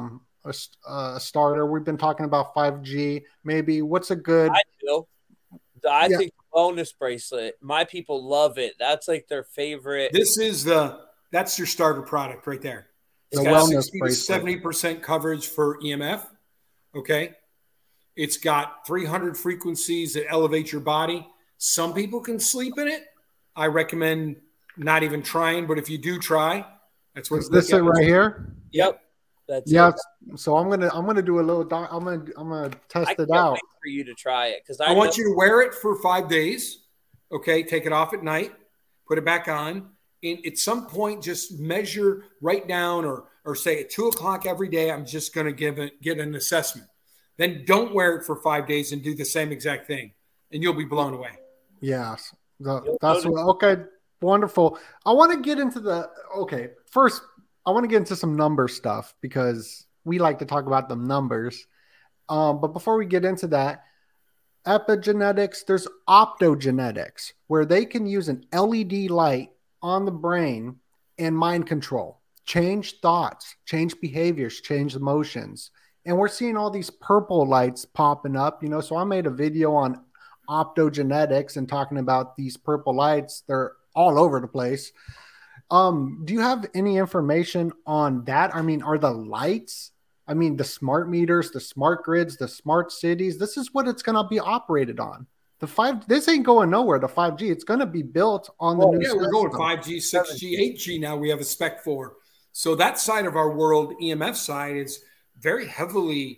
a starter? We've been talking about 5G. Maybe what's a good? I do. I think the wellness bracelet. My people love it. That's like their favorite. That's your starter product right there. It's the got wellness 60 to 70% coverage for EMF. Okay. It's got 300 frequencies that elevate your body. Some people can sleep in it. I recommend not even trying, but if you do try, that's what. Is this it right here? Yep. That's it. So I'm gonna do a little. I'm gonna test it out. Wait for you to try it because I want you to wear it for 5 days. Okay, take it off at night, put it back on, and at some point, just measure, write down, or say at 2:00 every day. I'm just gonna get an assessment. Then don't wear it for 5 days and do the same exact thing, and you'll be blown away. Yes, that's okay. Wonderful. I want to get into first I want to get into some number stuff because we like to talk about the numbers. But before we get into that, epigenetics, there's optogenetics where they can use an LED light on the brain and mind control, change thoughts, change behaviors, change emotions. And we're seeing all these purple lights popping up, so I made a video on optogenetics and talking about these purple lights. They're all over the place. Do you have any information on that? I mean, are the lights, the smart meters, the smart grids, the smart cities, this is what it's going to be operated on. This ain't going nowhere, the 5G. It's going to be built on the new system. We're going 5G, 6G, 8G now we have a spec for. So that side of our world, EMF side, is very heavily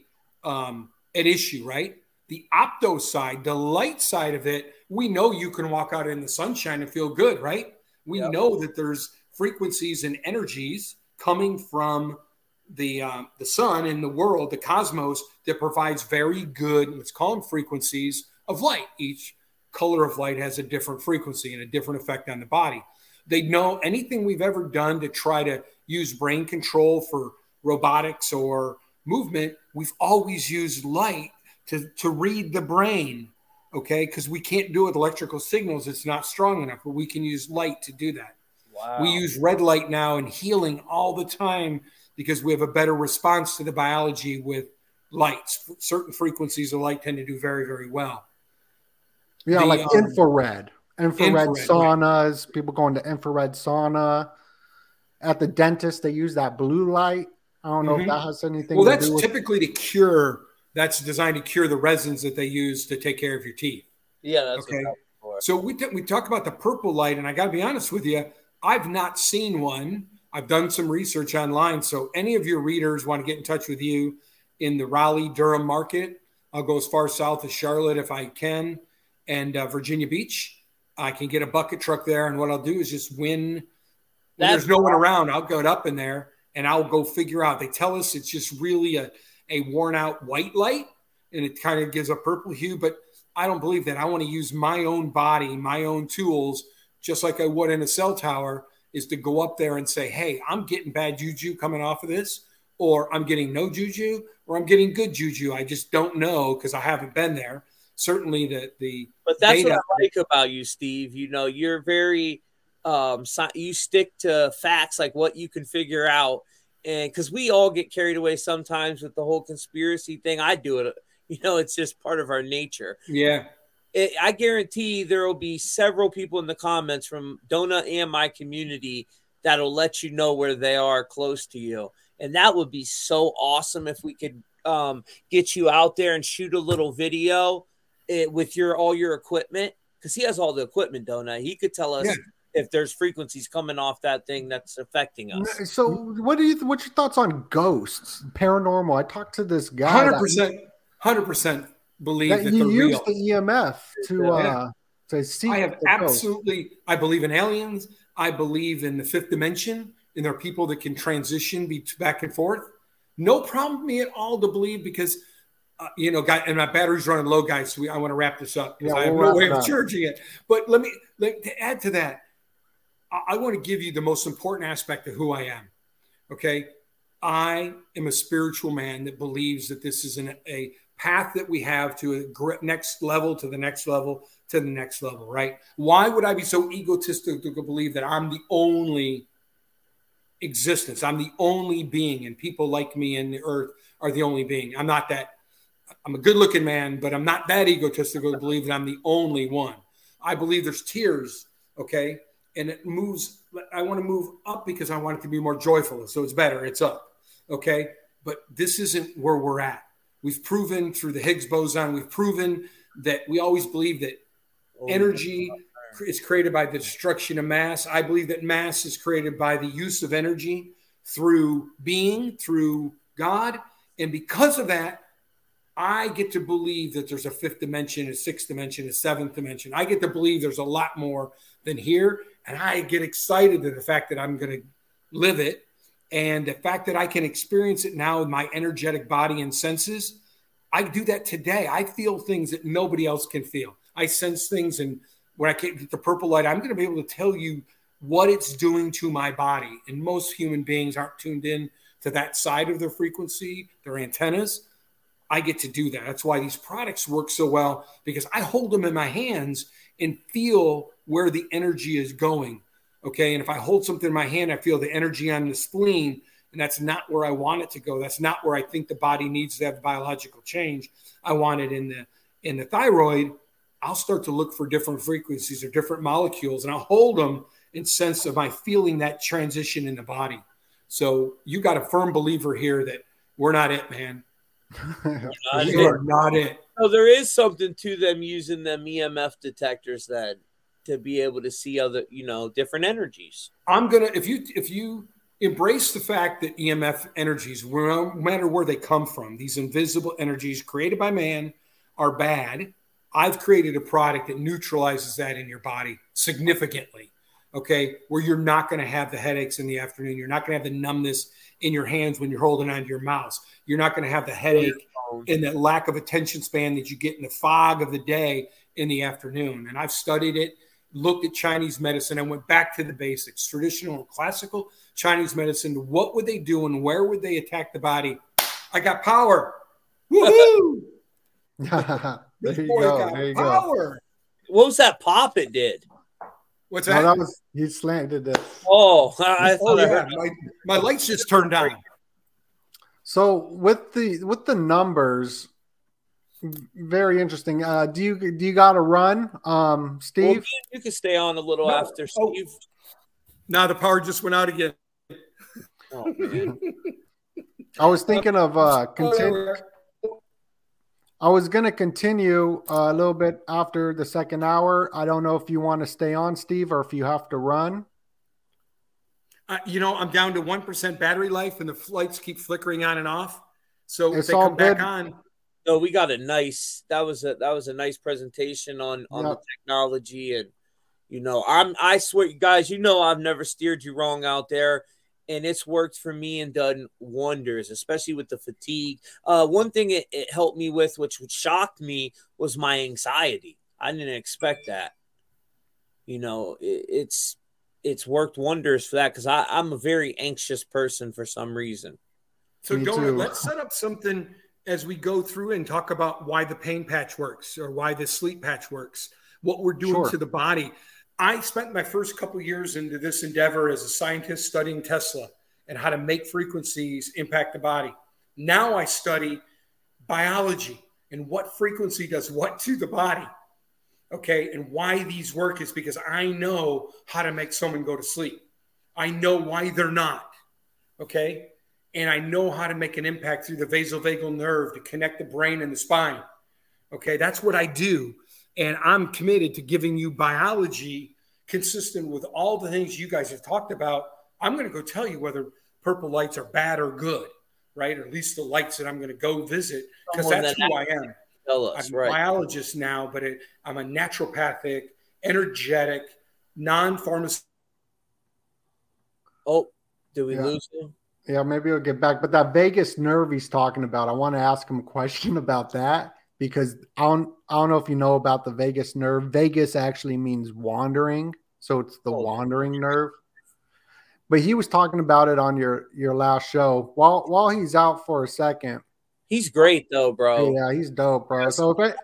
an issue, right? The opto side, the light side of it, we know you can walk out in the sunshine and feel good, right? We know that there's frequencies and energies coming from the sun and the world, the cosmos, that provides very good, let's call them frequencies of light. Each color of light has a different frequency and a different effect on the body. They know anything we've ever done to try to use brain control for robotics or movement, we've always used light to read the brain, okay? Because we can't do it with electrical signals. It's not strong enough, but we can use light to do that. Wow. We use red light now in healing all the time because we have a better response to the biology with lights. Certain frequencies of light tend to do very, very well. Yeah, like infrared saunas, right. People going to infrared sauna. At the dentist, they use that blue light. I don't know if that has anything to do with... Well, that's typically to cure... That's designed to cure the resins that they use to take care of your teeth. Yeah, that's okay. What so we talk about the purple light, and I got to be honest with you, I've not seen one. I've done some research online. So any of your readers want to get in touch with you in the Raleigh-Durham market, I'll go as far south as Charlotte if I can, and Virginia Beach. I can get a bucket truck there, and what I'll do is just when there's no one around, I'll go up in there, and I'll go figure out. They tell us it's just really a worn out white light, and it kind of gives a purple hue, but I don't believe that. I want to use my own body, my own tools, just like I would in a cell tower, is to go up there and say, hey, I'm getting bad juju coming off of this, or I'm getting no juju, or I'm getting good juju. I just don't know because I haven't been there. Certainly but that's what I like about you, Steve. You know, you're very you stick to facts, like what you can figure out. And because we all get carried away sometimes with the whole conspiracy thing. I do it, you know, it's just part of our nature. Yeah. I guarantee there will be several people in the comments from Donut and my community that'll let you know where they are close to you. And that would be so awesome if we could get you out there and shoot a little video with all your equipment. Because he has all the equipment, Donut. He could tell us if there's frequencies coming off that thing that's affecting us. So what's your thoughts on ghosts, paranormal? I talked to this guy. 100% believe that you they're use real. the EMF to see. I have absolutely, I believe in aliens. I believe in the fifth dimension, and there are people that can transition back and forth. No problem with me at all to believe because, and my battery's running low, guys. So I want to wrap this up because I have no way of charging it. But to add to that, I want to give you the most important aspect of who I am. Okay. I am a spiritual man that believes that this is a path that we have to a next level, to the next level, to the next level, right? Why would I be so egotistic to believe that I'm the only existence? I'm the only being, and people like me in the earth are the only being. I'm not that. I'm a good looking man, but I'm not that egotistical to believe that I'm the only one. I believe there's tiers. Okay. And it moves. I want to move up because I want it to be more joyful. So it's better. It's up. Okay. But this isn't where we're at. We've proven through the Higgs boson, we've proven that we always believe that energy is created by the destruction of mass. I believe that mass is created by the use of energy through being, through God. And because of that, I get to believe that there's a fifth dimension, a sixth dimension, a seventh dimension. I get to believe there's a lot more than here. And I get excited at the fact that I'm going to live it. And the fact that I can experience it now with my energetic body and senses, I do that today. I feel things that nobody else can feel. I sense things. And when I get the purple light, I'm going to be able to tell you what it's doing to my body. And most human beings aren't tuned in to that side of their frequency, their antennas. I get to do that. That's why these products work so well, because I hold them in my hands and feel where the energy is going. Okay. And if I hold something in my hand, I feel the energy on the spleen, and that's not where I want it to go. That's not where I think the body needs to have biological change. I want it in the thyroid. I'll start to look for different frequencies or different molecules, and I'll hold them in sense of my feeling that transition in the body. So you got a firm believer here that we're not it, man. We are not it. So there is something to them using them EMF detectors then to be able to see other, different energies. I'm gonna if you Embrace the fact that EMF energies, no matter where they come from, these invisible energies created by man are bad. I've created a product that neutralizes that in your body significantly, okay, where you're not going to have the headaches in the afternoon. You're not going to have the numbness in your hands when you're holding onto your mouse. You're not going to have the headache and that lack of attention span that you get in the fog of the day in the afternoon. And I've studied it, looked at Chinese medicine, and went back to the basics, traditional and classical Chinese medicine. What would they do and where would they attack the body? I got power. Woohoo! There you go. There you power. Go. What was that pop it did? What's that? No, that was you slanted it. Oh, I thought I heard my lights just turned on. So with the numbers, very interesting. Do you got to run, Steve? Well, you can stay on a little after Steve. Now the power just went out again. Oh, man. I was thinking of I was going to continue a little bit after the second hour. I don't know if you want to stay on, Steve, or if you have to run. I'm down to 1% battery life, and the lights keep flickering on and off. So it's they all come good. Back on. No, we got that was a nice presentation on the technology, and I swear, guys, I've never steered you wrong out there. And it's worked for me and done wonders, especially with the fatigue. One thing it helped me with, which shocked me, was my anxiety. I didn't expect that. It's worked wonders for that because I'm a very anxious person for some reason. So, Donut, let's set up something as we go through and talk about why the pain patch works or why the sleep patch works, what we're doing to the body. I spent my first couple of years into this endeavor as a scientist studying Tesla and how to make frequencies impact the body. Now I study biology and what frequency does what to the body. Okay. And why these work is because I know how to make someone go to sleep. I know why they're not. Okay. And I know how to make an impact through the vasovagal nerve to connect the brain and the spine. Okay. That's what I do. And I'm committed to giving you biology consistent with all the things you guys have talked about. I'm going to go tell you whether purple lights are bad or good, right? Or at least the lights that I'm going to go visit, because that's who I am. I'm a biologist now, but I'm a naturopathic, energetic, non-pharmaceutical. Oh, did we lose him? Yeah, maybe we'll get back. But that vagus nerve he's talking about, I want to ask him a question about that. Because I don't know if you know about the vagus nerve. Vagus actually means wandering. So it's the wandering nerve. But he was talking about it on your last show. While he's out for a second. He's great though, bro. Yeah, he's dope, bro. So if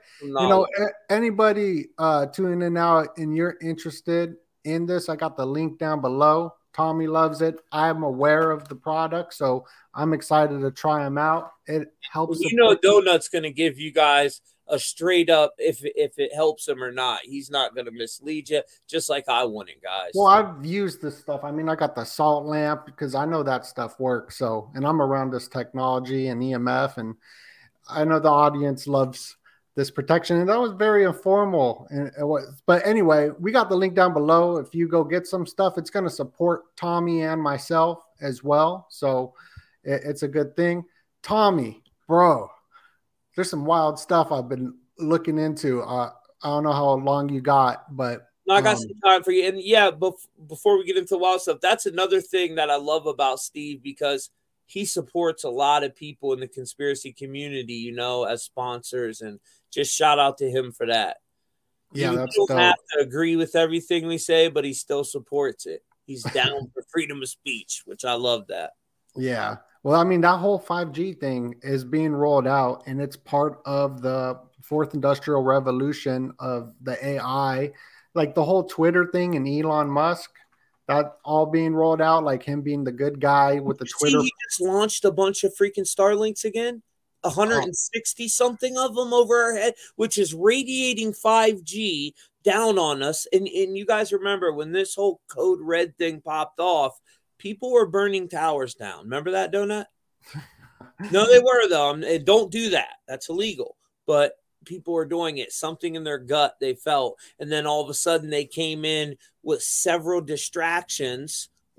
anybody tuning in now and you're interested in this, I got the link down below. Tommy loves it. I'm aware of the product, so I'm excited to try them out. It helps. Donut's going to give you guys a straight up if it helps him or not. He's not going to mislead you, just like I wouldn't, guys. Well, I've used this stuff. I mean, I got the salt lamp because I know that stuff works. So, and I'm around this technology and EMF, and I know the audience loves this protection, and that was very informal. But anyway, we got the link down below. If you go get some stuff, it's going to support Tommy and myself as well. So it's a good thing. Tommy, bro, there's some wild stuff I've been looking into. I don't know how long you got, but no, I got some time for you. And yeah, before we get into the wild stuff, that's another thing that I love about Steve, because he supports a lot of people in the conspiracy community, as sponsors, and just shout out to him for that. Yeah, that's dope. Have to agree with everything we say, but he still supports it. He's down for freedom of speech, which I love that. Yeah. Well, I mean, that whole 5G thing is being rolled out, and it's part of the fourth industrial revolution of the AI, like the whole Twitter thing and Elon Musk. That all being rolled out, like him being the good guy with the Twitter. He just launched a bunch of freaking Starlinks again. 160 something of them over our head, which is radiating 5G down on us. And you guys remember when this whole code red thing popped off, people were burning towers down. Remember that, Donut? No, they were though. Don't do that. That's illegal. But people were doing it. Something in their gut they felt. And then all of a sudden they came in with several distractions.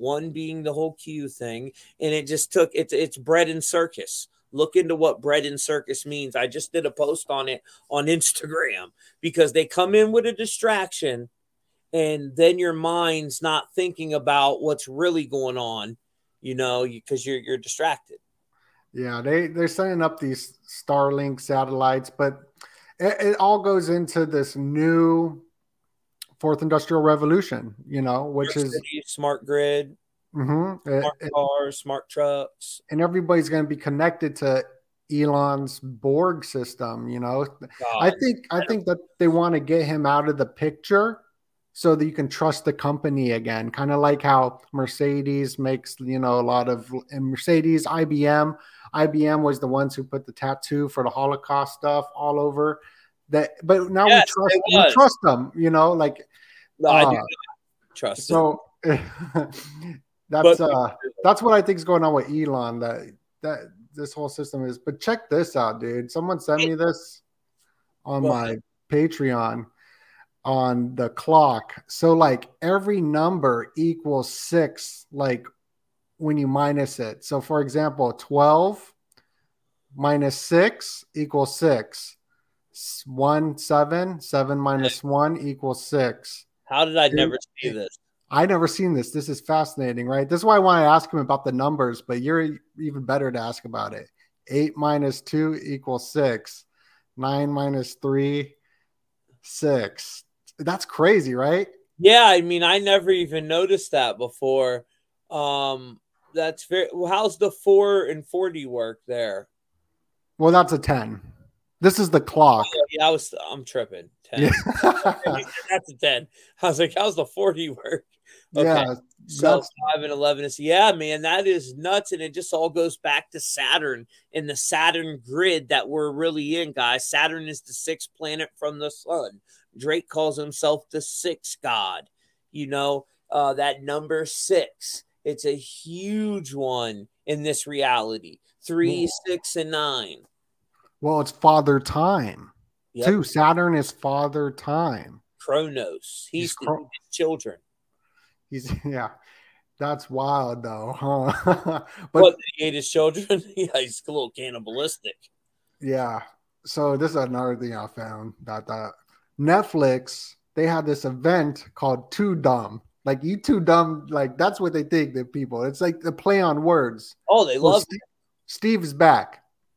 one being the whole Q thing, and it just took it's bread and circus. Look into what bread and circus means. I just did a post on it on Instagram because they come in with a distraction, and then your mind's not thinking about what's really going on, because you're distracted. Yeah, they're setting up these Starlink satellites, but it all goes into this new fourth industrial revolution, which is smart grid, smart cars, smart trucks, and everybody's going to be connected to Elon's Borg system. I think that they want to get him out of the picture so that you can trust the company again, kind of like how Mercedes makes a lot of, and Mercedes, IBM was the ones who put the tattoo for the Holocaust stuff all over that, but now we trust them, like no, I do not trust so that's what I think is going on with Elon, that this whole system is. But check this out, dude. Someone sent me this on my Patreon on the clock. So like every number equals 6, like when you minus it. So for example, 12 minus 6 equals 6. 1, 7, 7 minus 1 equals 6. How did I never see this? I never seen this. This is fascinating, right? This is why I want to ask him about the numbers, but you're even better to ask about it. 8 minus 2 equals 6. 9 minus 3, 6. That's crazy, right? Yeah, I mean, I never even noticed that before. That's very well. How's the 4 and 40 work there? Well, that's a 10. This is the clock. Oh, yeah, I'm tripping. 10. Yeah. That's a 10. I was like, how's the 40 work? Okay. Yeah. So 5 and 11 is, yeah, man, that is nuts. And it just all goes back to Saturn and the Saturn grid that we're really in, guys. Saturn is the 6th planet from the sun. Drake calls himself the 6th god. That number 6. It's a huge one in this reality. 3, 6, and 9. Well, it's father time, too. Saturn is father time. Kronos. He's the children. That's wild, though, huh? But he ate his children? Yeah, he's a little cannibalistic. Yeah. So this is another thing I found that Netflix, they had this event called Too Dumb. Like, you too dumb. Like, that's what they think, the people. It's like the play on words. Oh, they love it. Steve is back.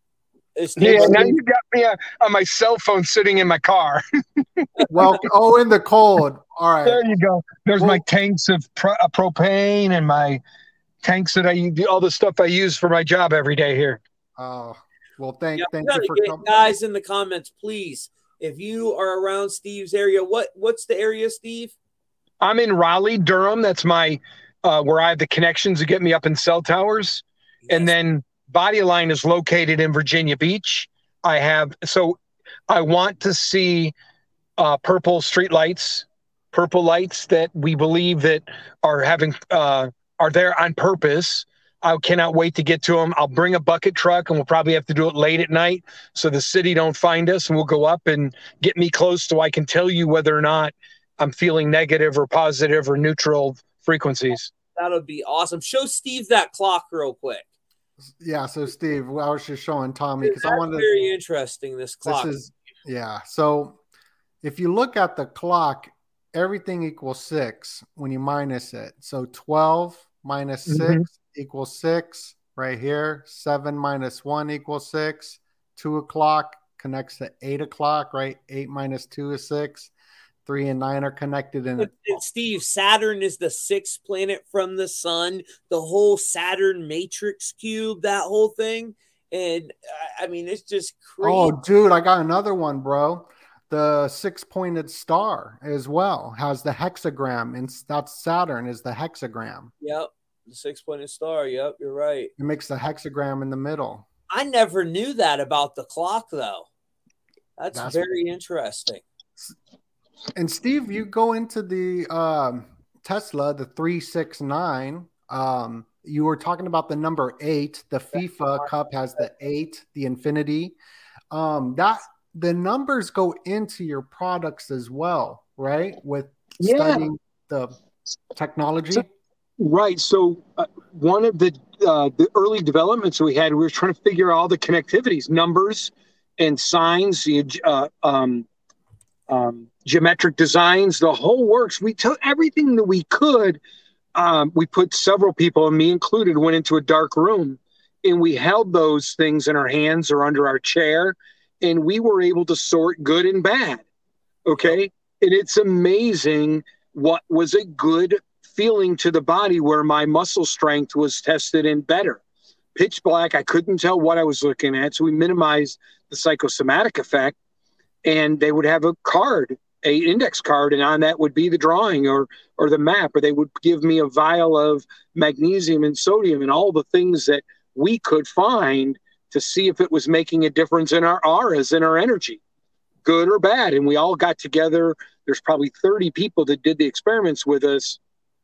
Now you got me on my cell phone sitting in my car. Well, in the cold. All right. There you go. There's my tanks of propane and my tanks that I use, all the stuff I use for my job every day here. Oh, well, thank you for coming. Guys in the comments, please. If you are around Steve's area, what's the area, Steve? I'm in Raleigh, Durham. That's my where I have the connections to get me up in cell towers. Yes. And then Bodyline is located in Virginia Beach. I want to see purple street lights, purple lights that we believe that are there on purpose. I cannot wait to get to them. I'll bring a bucket truck, and we'll probably have to do it late at night so the city don't find us, and we'll go up and get me close so I can tell you whether or not I'm feeling negative or positive or neutral frequencies. That would be awesome. Show Steve that clock real quick. Yeah, so Steve, I was just showing Tommy because I wanted very interesting. This clock. So if you look at the clock, everything equals 6 when you minus it. So 12 minus 6 equals 6 right here. 7 minus 1 equals 6. 2 o'clock connects to 8 o'clock, right? 8 minus 2 is 6. 3 and 9 are connected in it. Steve, Saturn is the 6th planet from the sun. The whole Saturn matrix cube, that whole thing. And I mean, it's just crazy. Oh, dude, I got another one, bro. The 6-pointed star as well has the hexagram, and that's Saturn is the hexagram. Yep, the 6-pointed star. Yep, you're right. It makes the hexagram in the middle. I never knew that about the clock, though. That's very interesting. And Steve, you go into the Tesla, the 369. You were talking about the number 8. The FIFA Cup has the 8, the infinity. That the numbers go into your products as well, right? With studying the technology. Right. So one of the early developments we were trying to figure out all the connectivities, numbers and signs, geometric designs, the whole works. We took everything that we could. We put several people, and me included, went into a dark room, and we held those things in our hands or under our chair, and we were able to sort good and bad. Okay. And it's amazing what was a good feeling to the body where my muscle strength was tested and better. Pitch black, I couldn't tell what I was looking at. So we minimized the psychosomatic effect, and they would have a card, a index card, and on that would be the drawing or the map, or they would give me a vial of magnesium and sodium and all the things that we could find to see if it was making a difference in our auras and our energy, good or bad. And we all got together. There's probably 30 people that did the experiments with us.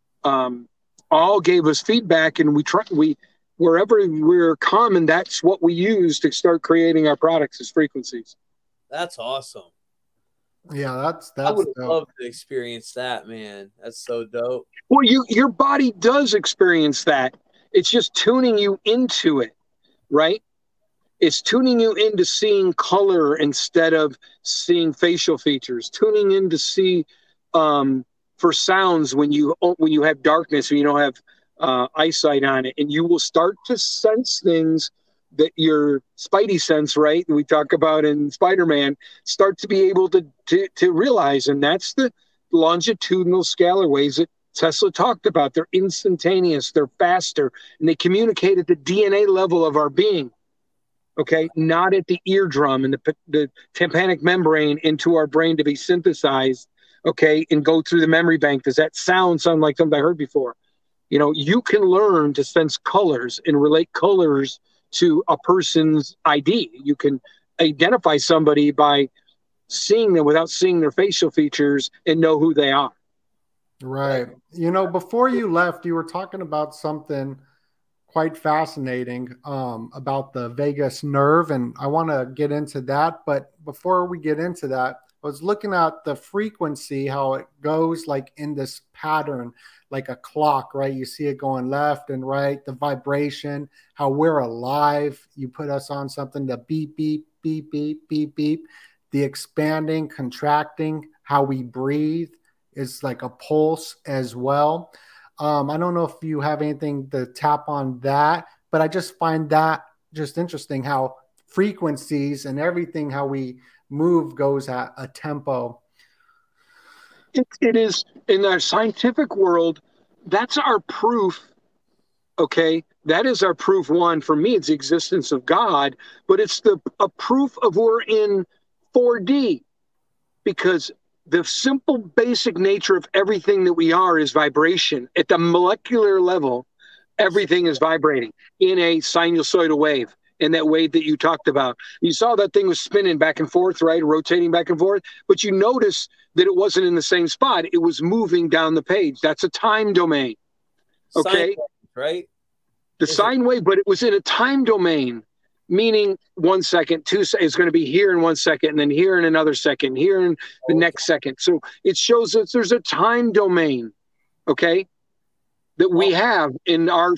All gave us feedback, and we wherever we're common, that's what we use to start creating our products as frequencies. That's awesome. Yeah, that's I would dope. love to experience that, man. That's so dope. Well, your body does experience that. It's just tuning you into it, right? It's tuning you into seeing color instead of seeing facial features, tuning in to see for sounds when you have darkness, when you don't have eyesight on it, and you will start to sense things that your spidey sense, right, we talk about in Spider-Man, start to be able to realize. And that's the longitudinal scalar waves that Tesla talked about. They're instantaneous, they're faster, and they communicate at the DNA level of our being. Okay, not at the eardrum and the tympanic membrane into our brain to be synthesized, okay, and go through the memory bank. Does that sound like something I heard before? You know, you can learn to sense colors and relate colors to a person's ID. You can identify somebody by seeing them without seeing their facial features and know who they are. Right. You know, before you left, you were talking about something quite fascinating about the vagus nerve, and I want to get into that. But before we get into that, I was looking at the frequency, how it goes like in this pattern, like a clock, right? You see it going left and right, the vibration, how we're alive. You put us on something, the beep, beep, beep, beep, beep, beep, the expanding, contracting, how we breathe is like a pulse as well. I don't know if you have anything to tap on that, but I just find that just interesting how frequencies and everything, how we move goes at a tempo. It is in our scientific world. That's our proof. Okay. That is our proof. One, for me, it's the existence of God, but it's a proof of we're in 4D, because the simple basic nature of everything that we are is vibration. At the molecular level, everything is vibrating in a sinusoidal wave, in that wave that you talked about. You saw that thing was spinning back and forth, right? Rotating back and forth. But you notice that it wasn't in the same spot. It was moving down the page. That's a time domain. Okay? Sine wave, right? The sine wave, but it was in a time domain. Meaning 1 second, is going to be here in 1 second, and then here in another second, here in the next second. So it shows that there's a time domain, okay, that we have in our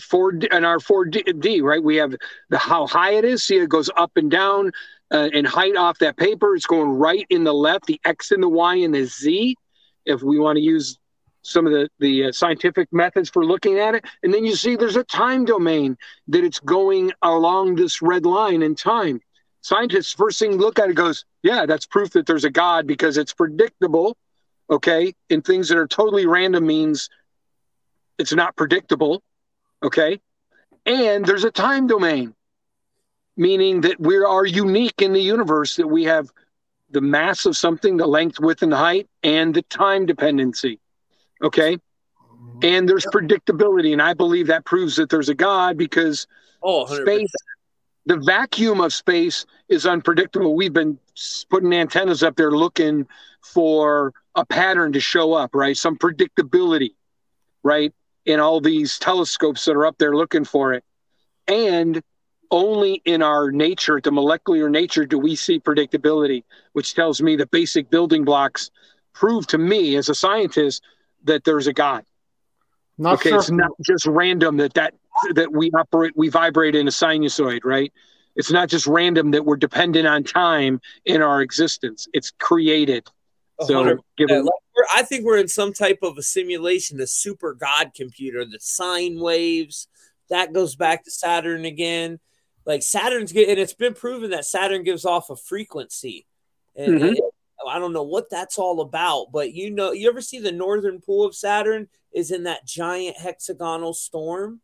4D, right? We have how high it is. See, it goes up and down in height off that paper. It's going right in the left, the X and the Y and the Z, if we want to use some of the scientific methods for looking at it. And then you see there's a time domain that it's going along this red line in time. Scientists, first thing look at it goes, yeah, that's proof that there's a God, because it's predictable, okay? And things that are totally random means it's not predictable, okay? And there's a time domain, meaning that we are unique in the universe, that we have the mass of something, the length, width, and height, and the time dependency. Okay. And there's predictability. And I believe that proves that there's a God, because space, the vacuum of space is unpredictable. We've been putting antennas up there looking for a pattern to show up, right? Some predictability, right? In all these telescopes that are up there looking for it. And only in our nature, the molecular nature, do we see predictability, which tells me the basic building blocks prove to me as a scientist that there's a God. Not Okay, sure. it's not just random that we vibrate in a sinusoid, right? It's not just random that we're dependent on time in our existence. It's created. So 100%. I think we're in some type of a simulation, a super God computer, the sine waves. That goes back to Saturn again. Like and it's been proven that Saturn gives off a frequency. And I don't know what that's all about, but you ever see the northern pole of Saturn is in that giant hexagonal storm?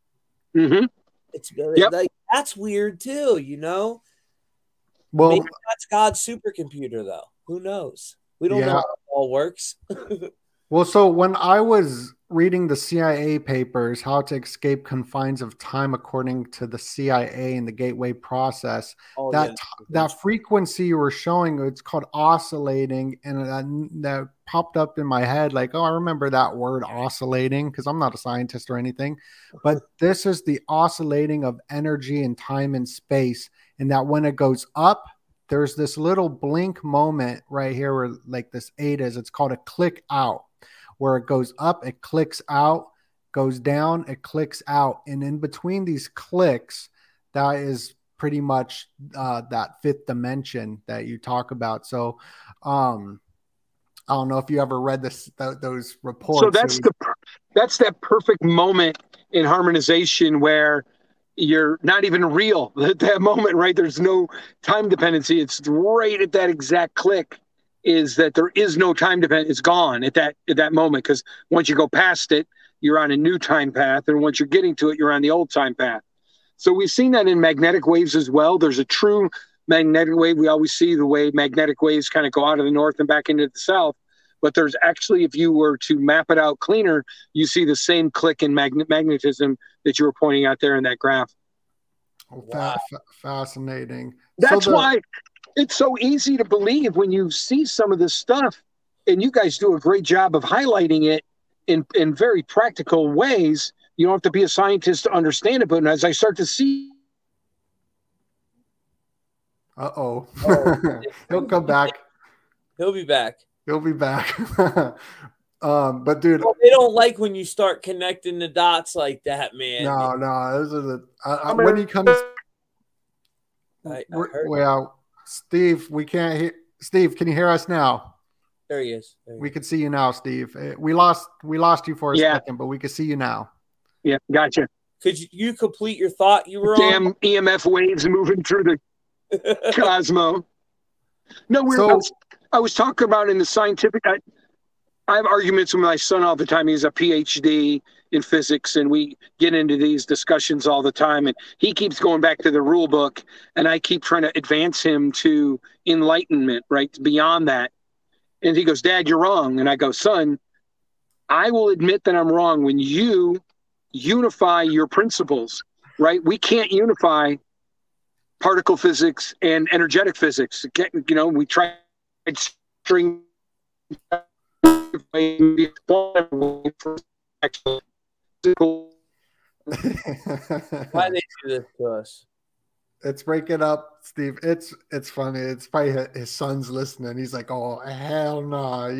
It's like, that's weird too, Well, maybe that's God's supercomputer, though. Who knows? We don't know how it all works. Well, so when I was reading the CIA papers, How to Escape Confines of Time According to the CIA and the Gateway Process, that frequency you were showing, it's called oscillating, and that popped up in my head like, oh, I remember that word oscillating, because I'm not a scientist or anything, but this is the oscillating of energy and time and space, and that when it goes up, there's this little blink moment right here where like this 8 is, it's called a click out. Where it goes up, it clicks out, goes down, it clicks out. And in between these clicks, that is pretty much that fifth dimension that you talk about. So I don't know if you ever read those reports. So that's that perfect moment in harmonization where you're not even real at that moment, right? There's no time dependency. It's right at that exact click. Is that there is no time dependence. It's gone at that moment, because once you go past it, you're on a new time path, and once you're getting to it, you're on the old time path. So we've seen that in magnetic waves as well. There's a true magnetic wave. We always see the way magnetic waves kind of go out of the north and back into the south. But there's actually, if you were to map it out cleaner, you see the same click in magnetism that you were pointing out there in that graph. Wow. Fascinating. That's why it's so easy to believe when you see some of this stuff, and you guys do a great job of highlighting it in very practical ways. You don't have to be a scientist to understand it, but as I start to see. He'll come back. He'll be back. He'll be back. But dude, they don't like when you start connecting the dots like that, man. No, those are when he comes. Well, Steve, we can't hear. Steve, can you hear us now? There he is. We can see you now, Steve. We lost you for a second, but we can see you now. Yeah, gotcha. Could you complete your thought you were on? Damn EMF waves moving through the cosmos. No, I was talking about in the scientific. I have arguments with my son all the time. He's a PhD in physics, and we get into these discussions all the time. And he keeps going back to the rule book, and I keep trying to advance him to enlightenment, right? Beyond that. And he goes, Dad, you're wrong. And I go, son, I will admit that I'm wrong when you unify your principles, right? We can't unify particle physics and energetic physics. We try string Why they do this to us? It's breaking up, Steve. It's funny. It's probably his son's listening. He's like, "Oh hell no!"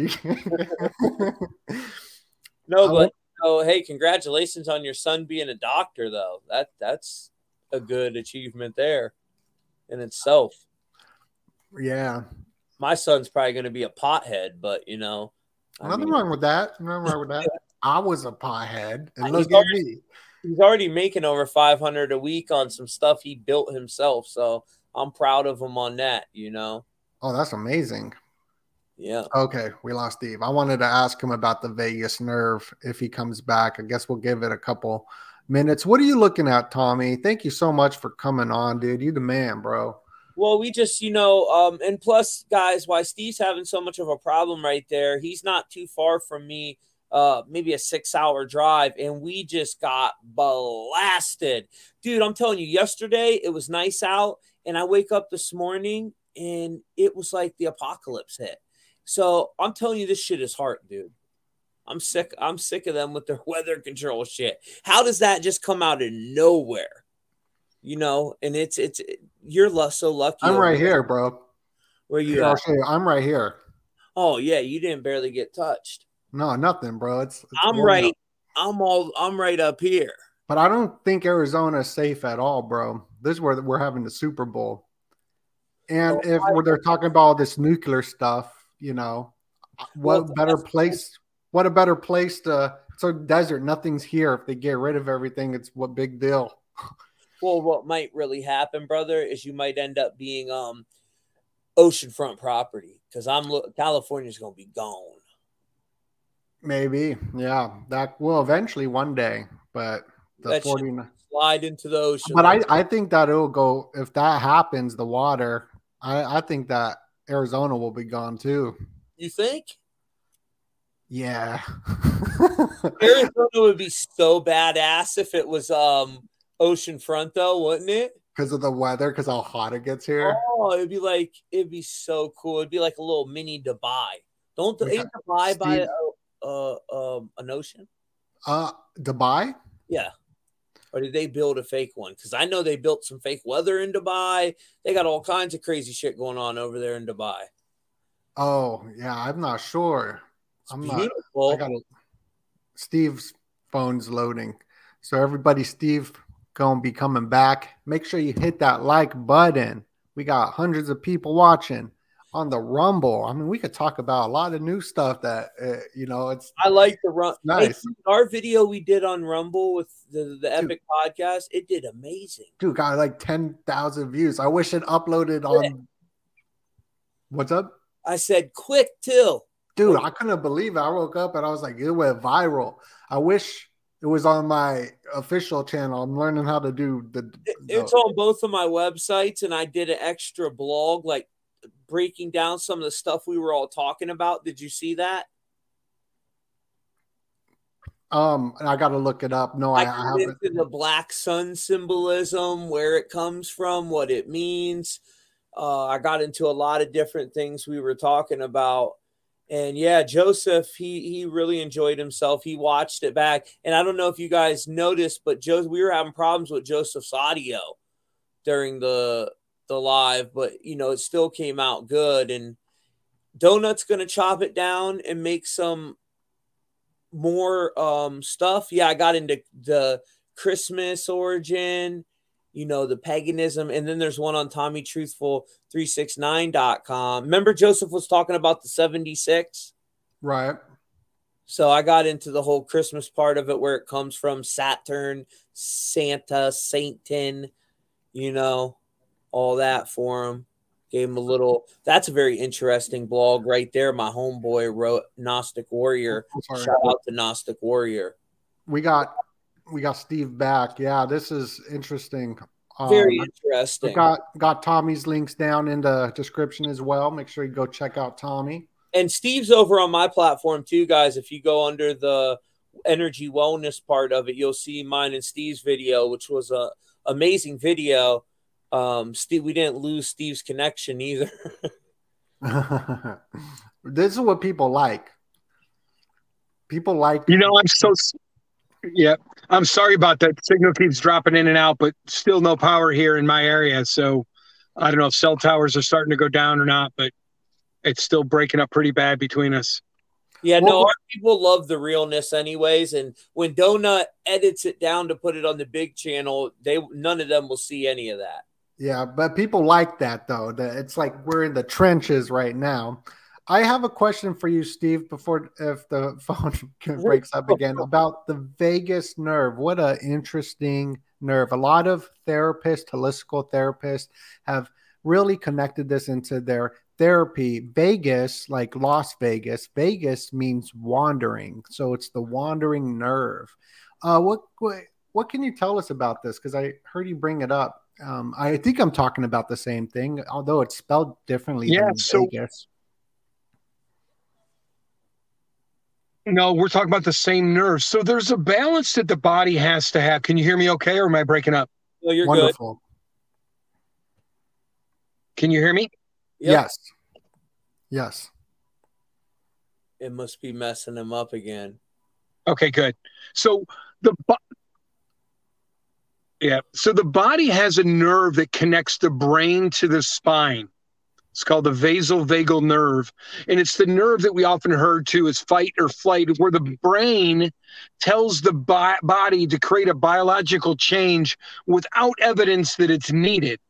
No, but hey, congratulations on your son being a doctor, though. That's a good achievement there in itself. Yeah, my son's probably going to be a pothead, but nothing wrong with that. I was a pothead, and look at me. He's already making over $500 a week on some stuff he built himself, so I'm proud of him on that. Oh, that's amazing. Yeah. Okay, we lost Steve. I wanted to ask him about the vagus nerve if he comes back. I guess we'll give it a couple minutes. What are you looking at, Tommy? Thank you so much for coming on, dude. You the man, bro. Well, we just, and plus, guys, why Steve's having so much of a problem right there, he's not too far from me, maybe a 6-hour drive, and we just got blasted. Dude, I'm telling you, yesterday it was nice out, and I wake up this morning, and it was like the apocalypse hit. So I'm telling you, this shit is hard, dude. I'm sick of them with their weather control shit. How does that just come out of nowhere? And it's you're so lucky. I'm right here, bro. Where you at? I'm right here. Oh yeah, you didn't barely get touched. No, nothing, bro. I'm right I'm right up here. But I don't think Arizona is safe at all, bro. This is where we're having the Super Bowl. And if they're talking about all this nuclear stuff, you know, what a better place to, it's a desert. Nothing's here. If they get rid of everything, it's what big deal. Well, what might really happen, brother, is you might end up being oceanfront property because California's going to be gone. Maybe. Yeah. That will eventually one day, but the 49 slide into the ocean. But I think that it'll go, if that happens, the water, I think that Arizona will be gone too. You think? Yeah. Arizona would be so badass if it was oceanfront though, wouldn't it? Because of the weather, because how hot it gets here. Oh, it'd be so cool. It'd be like a little mini Dubai. Ain't Dubai by an ocean? Dubai? Yeah. Or did they build a fake one? Because I know they built some fake weather in Dubai. They got all kinds of crazy shit going on over there in Dubai. Oh, yeah. I'm not sure. Beautiful. Steve's phone's loading. So everybody, Steve gonna be coming back. Make sure you hit that like button. We got hundreds of people watching on the Rumble. I mean, we could talk about a lot of new stuff that it's. I like the Rumble. Nice. Hey, our video we did on Rumble with the Epic podcast, it did amazing. Dude, got like 10,000 views. I wish it uploaded on. What's up? I said quick till. Dude, I couldn't believe it. I woke up and I was like, it went viral. I wish it was on my official channel. I'm learning how to do it's on both of my websites, and I did an extra blog, like breaking down some of the stuff we were all talking about. Did you see that? I got to look it up. No, I haven't. Into the black sun symbolism, where it comes from, what it means. I got into a lot of different things we were talking about. And yeah, Joseph, he really enjoyed himself. He watched it back. And I don't know if you guys noticed, but we were having problems with Joseph's audio during the live, but it still came out good. And Donut's going to chop it down and make some more stuff. Yeah, I got into the Christmas origin, the paganism. And then there's one on TommyTruthful369.com. Remember Joseph was talking about the 76? Right. So I got into the whole Christmas part of it, where it comes from Saturn, Santa, Satan, all that for him. Gave him a little, that's a very interesting blog right there. My homeboy wrote Gnostic Warrior. Shout out to Gnostic Warrior. We got Steve back. Yeah, this is interesting. Very interesting. Got Tommy's links down in the description as well. Make sure you go check out Tommy. And Steve's over on my platform too, guys. If you go under the energy wellness part of it, you'll see mine and Steve's video, which was a amazing video. Steve, we didn't lose Steve's connection either. This is what people like. People like, I'm sorry about that. Signal keeps dropping in and out, but still no power here in my area. So I don't know if cell towers are starting to go down or not, but it's still breaking up pretty bad between us. Yeah, no, our people love the realness anyways. And when Donut edits it down to put it on the big channel, none of them will see any of that. Yeah, but people like that, though. It's like we're in the trenches right now. I have a question for you, Steve, if the phone breaks up again, about the vagus nerve. What an interesting nerve. A lot of therapists, holistical therapists, have really connected this into their therapy. Vegas, like Las Vegas, Vegas means wandering. So it's the wandering nerve. What can you tell us about this? Because I heard you bring it up. I think I'm talking about the same thing, although it's spelled differently than Vegas. No, we're talking about the same nerves. So there's a balance that the body has to have. Can you hear me okay, or am I breaking up? No, you're wonderful. Good. Can you hear me? Yep. Yes. It must be messing him up again. Okay, good. So the body has a nerve that connects the brain to the spine. It's called the vasovagal nerve. And it's the nerve that we often heard to as fight or flight, where the brain tells the body to create a biological change without evidence that it's needed.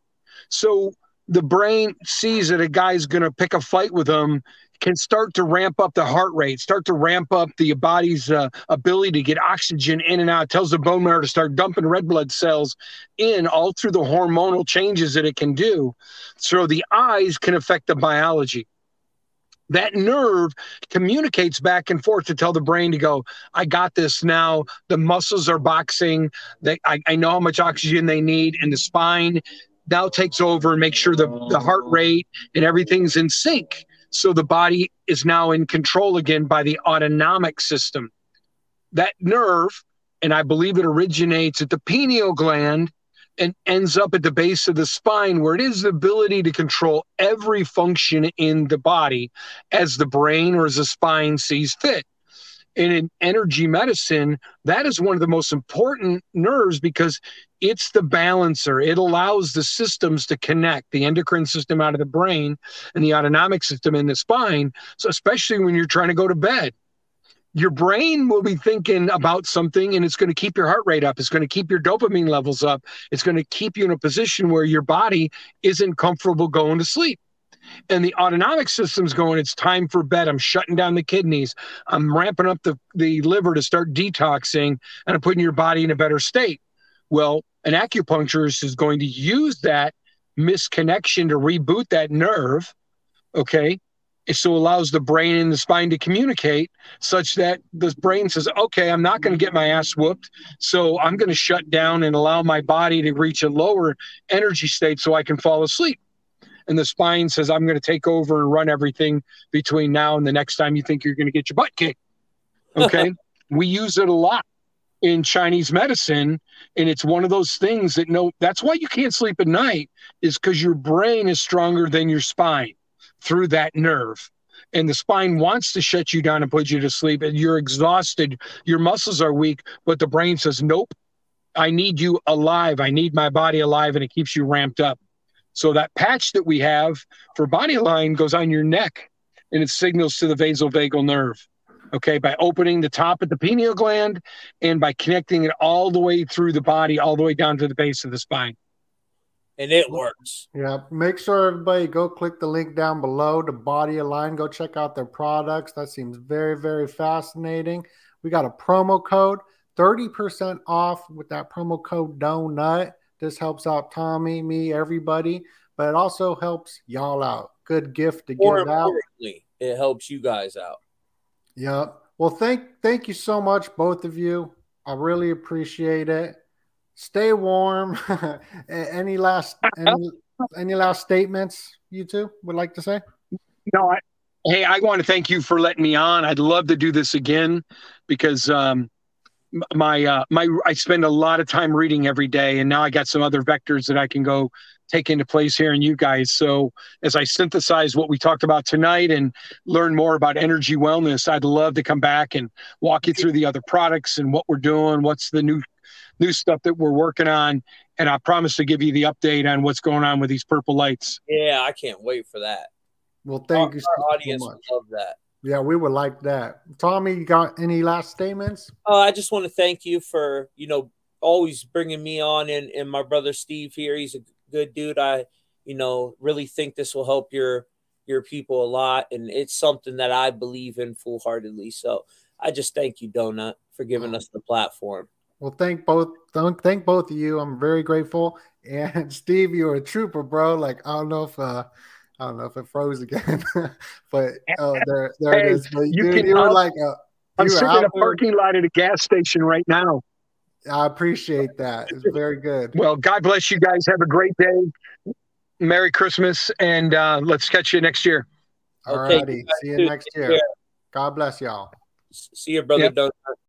So the brain sees that a guy's going to pick a fight with them, can start to ramp up the heart rate, start to ramp up the body's ability to get oxygen in and out, tells the bone marrow to start dumping red blood cells in, all through the hormonal changes that it can do. So the eyes can affect the biology. That nerve communicates back and forth to tell the brain to go, I got this now. The muscles are boxing. I know how much oxygen they need, and the spine now takes over and makes sure the heart rate and everything's in sync. So the body is now in control again by the autonomic system. That nerve, and I believe it originates at the pineal gland and ends up at the base of the spine, where it is the ability to control every function in the body as the brain or as the spine sees fit. And in energy medicine, that is one of the most important nerves because it's the balancer. It allows the systems to connect, the endocrine system out of the brain and the autonomic system in the spine. So especially when you're trying to go to bed, your brain will be thinking about something, and it's going to keep your heart rate up. It's going to keep your dopamine levels up. It's going to keep you in a position where your body isn't comfortable going to sleep. And the autonomic system's going, it's time for bed. I'm shutting down the kidneys. I'm ramping up the liver to start detoxing, and I'm putting your body in a better state. Well, an acupuncturist is going to use that misconnection to reboot that nerve, okay? So it allows the brain and the spine to communicate such that the brain says, okay, I'm not going to get my ass whooped, so I'm going to shut down and allow my body to reach a lower energy state so I can fall asleep. And the spine says, I'm going to take over and run everything between now and the next time you think you're going to get your butt kicked. Okay. We use it a lot in Chinese medicine. And it's one of those things that that's why you can't sleep at night, is because your brain is stronger than your spine through that nerve. And the spine wants to shut you down and put you to sleep. And you're exhausted. Your muscles are weak, but the brain says, nope, I need you alive. I need my body alive. And it keeps you ramped up. So that patch that we have for Bodyline goes on your neck, and it signals to the vasovagal nerve, okay, by opening the top of the pineal gland and by connecting it all the way through the body, all the way down to the base of the spine. And it works. Yeah, make sure everybody go click the link down below to Bodyline. Go check out their products. That seems very, very fascinating. We got a promo code, 30% off with that promo code DONUT. This helps out Tommy, me, everybody, but it also helps y'all out. Good gift to give out. It helps you guys out. Yep. Well, thank you so much, both of you. I really appreciate it. Stay warm. Any last statements you two would like to say? No, I want to thank you for letting me on. I'd love to do this again because I spend a lot of time reading every day, and now I got some other vectors that I can go take into place here in you guys. So as I synthesize what we talked about tonight and learn more about energy wellness, I'd love to come back and walk you through the other products and what we're doing, what's the new stuff that we're working on. And I promise to give you the update on what's going on with these purple lights. Yeah, I can't wait for that. Well, thank you so audience much. Would love that. Yeah, we would like that. Tommy, you got any last statements? I just want to thank you for, always bringing me on, and my brother Steve here. He's a good dude. I, really think this will help your people a lot, and it's something that I believe in full-heartedly. So I just thank you, Donut, for giving us the platform. Well, thank both of you. I'm very grateful. And Steve, you're a trooper, bro. Like, I don't know if it froze again, but there it is. But you were like, I'm sitting in a parking lot at a gas station right now. I appreciate that. It's very good. Well, God bless you guys. Have a great day. Merry Christmas, and let's catch you next year. All righty. See you next year. God bless y'all. See you, brother. Donut.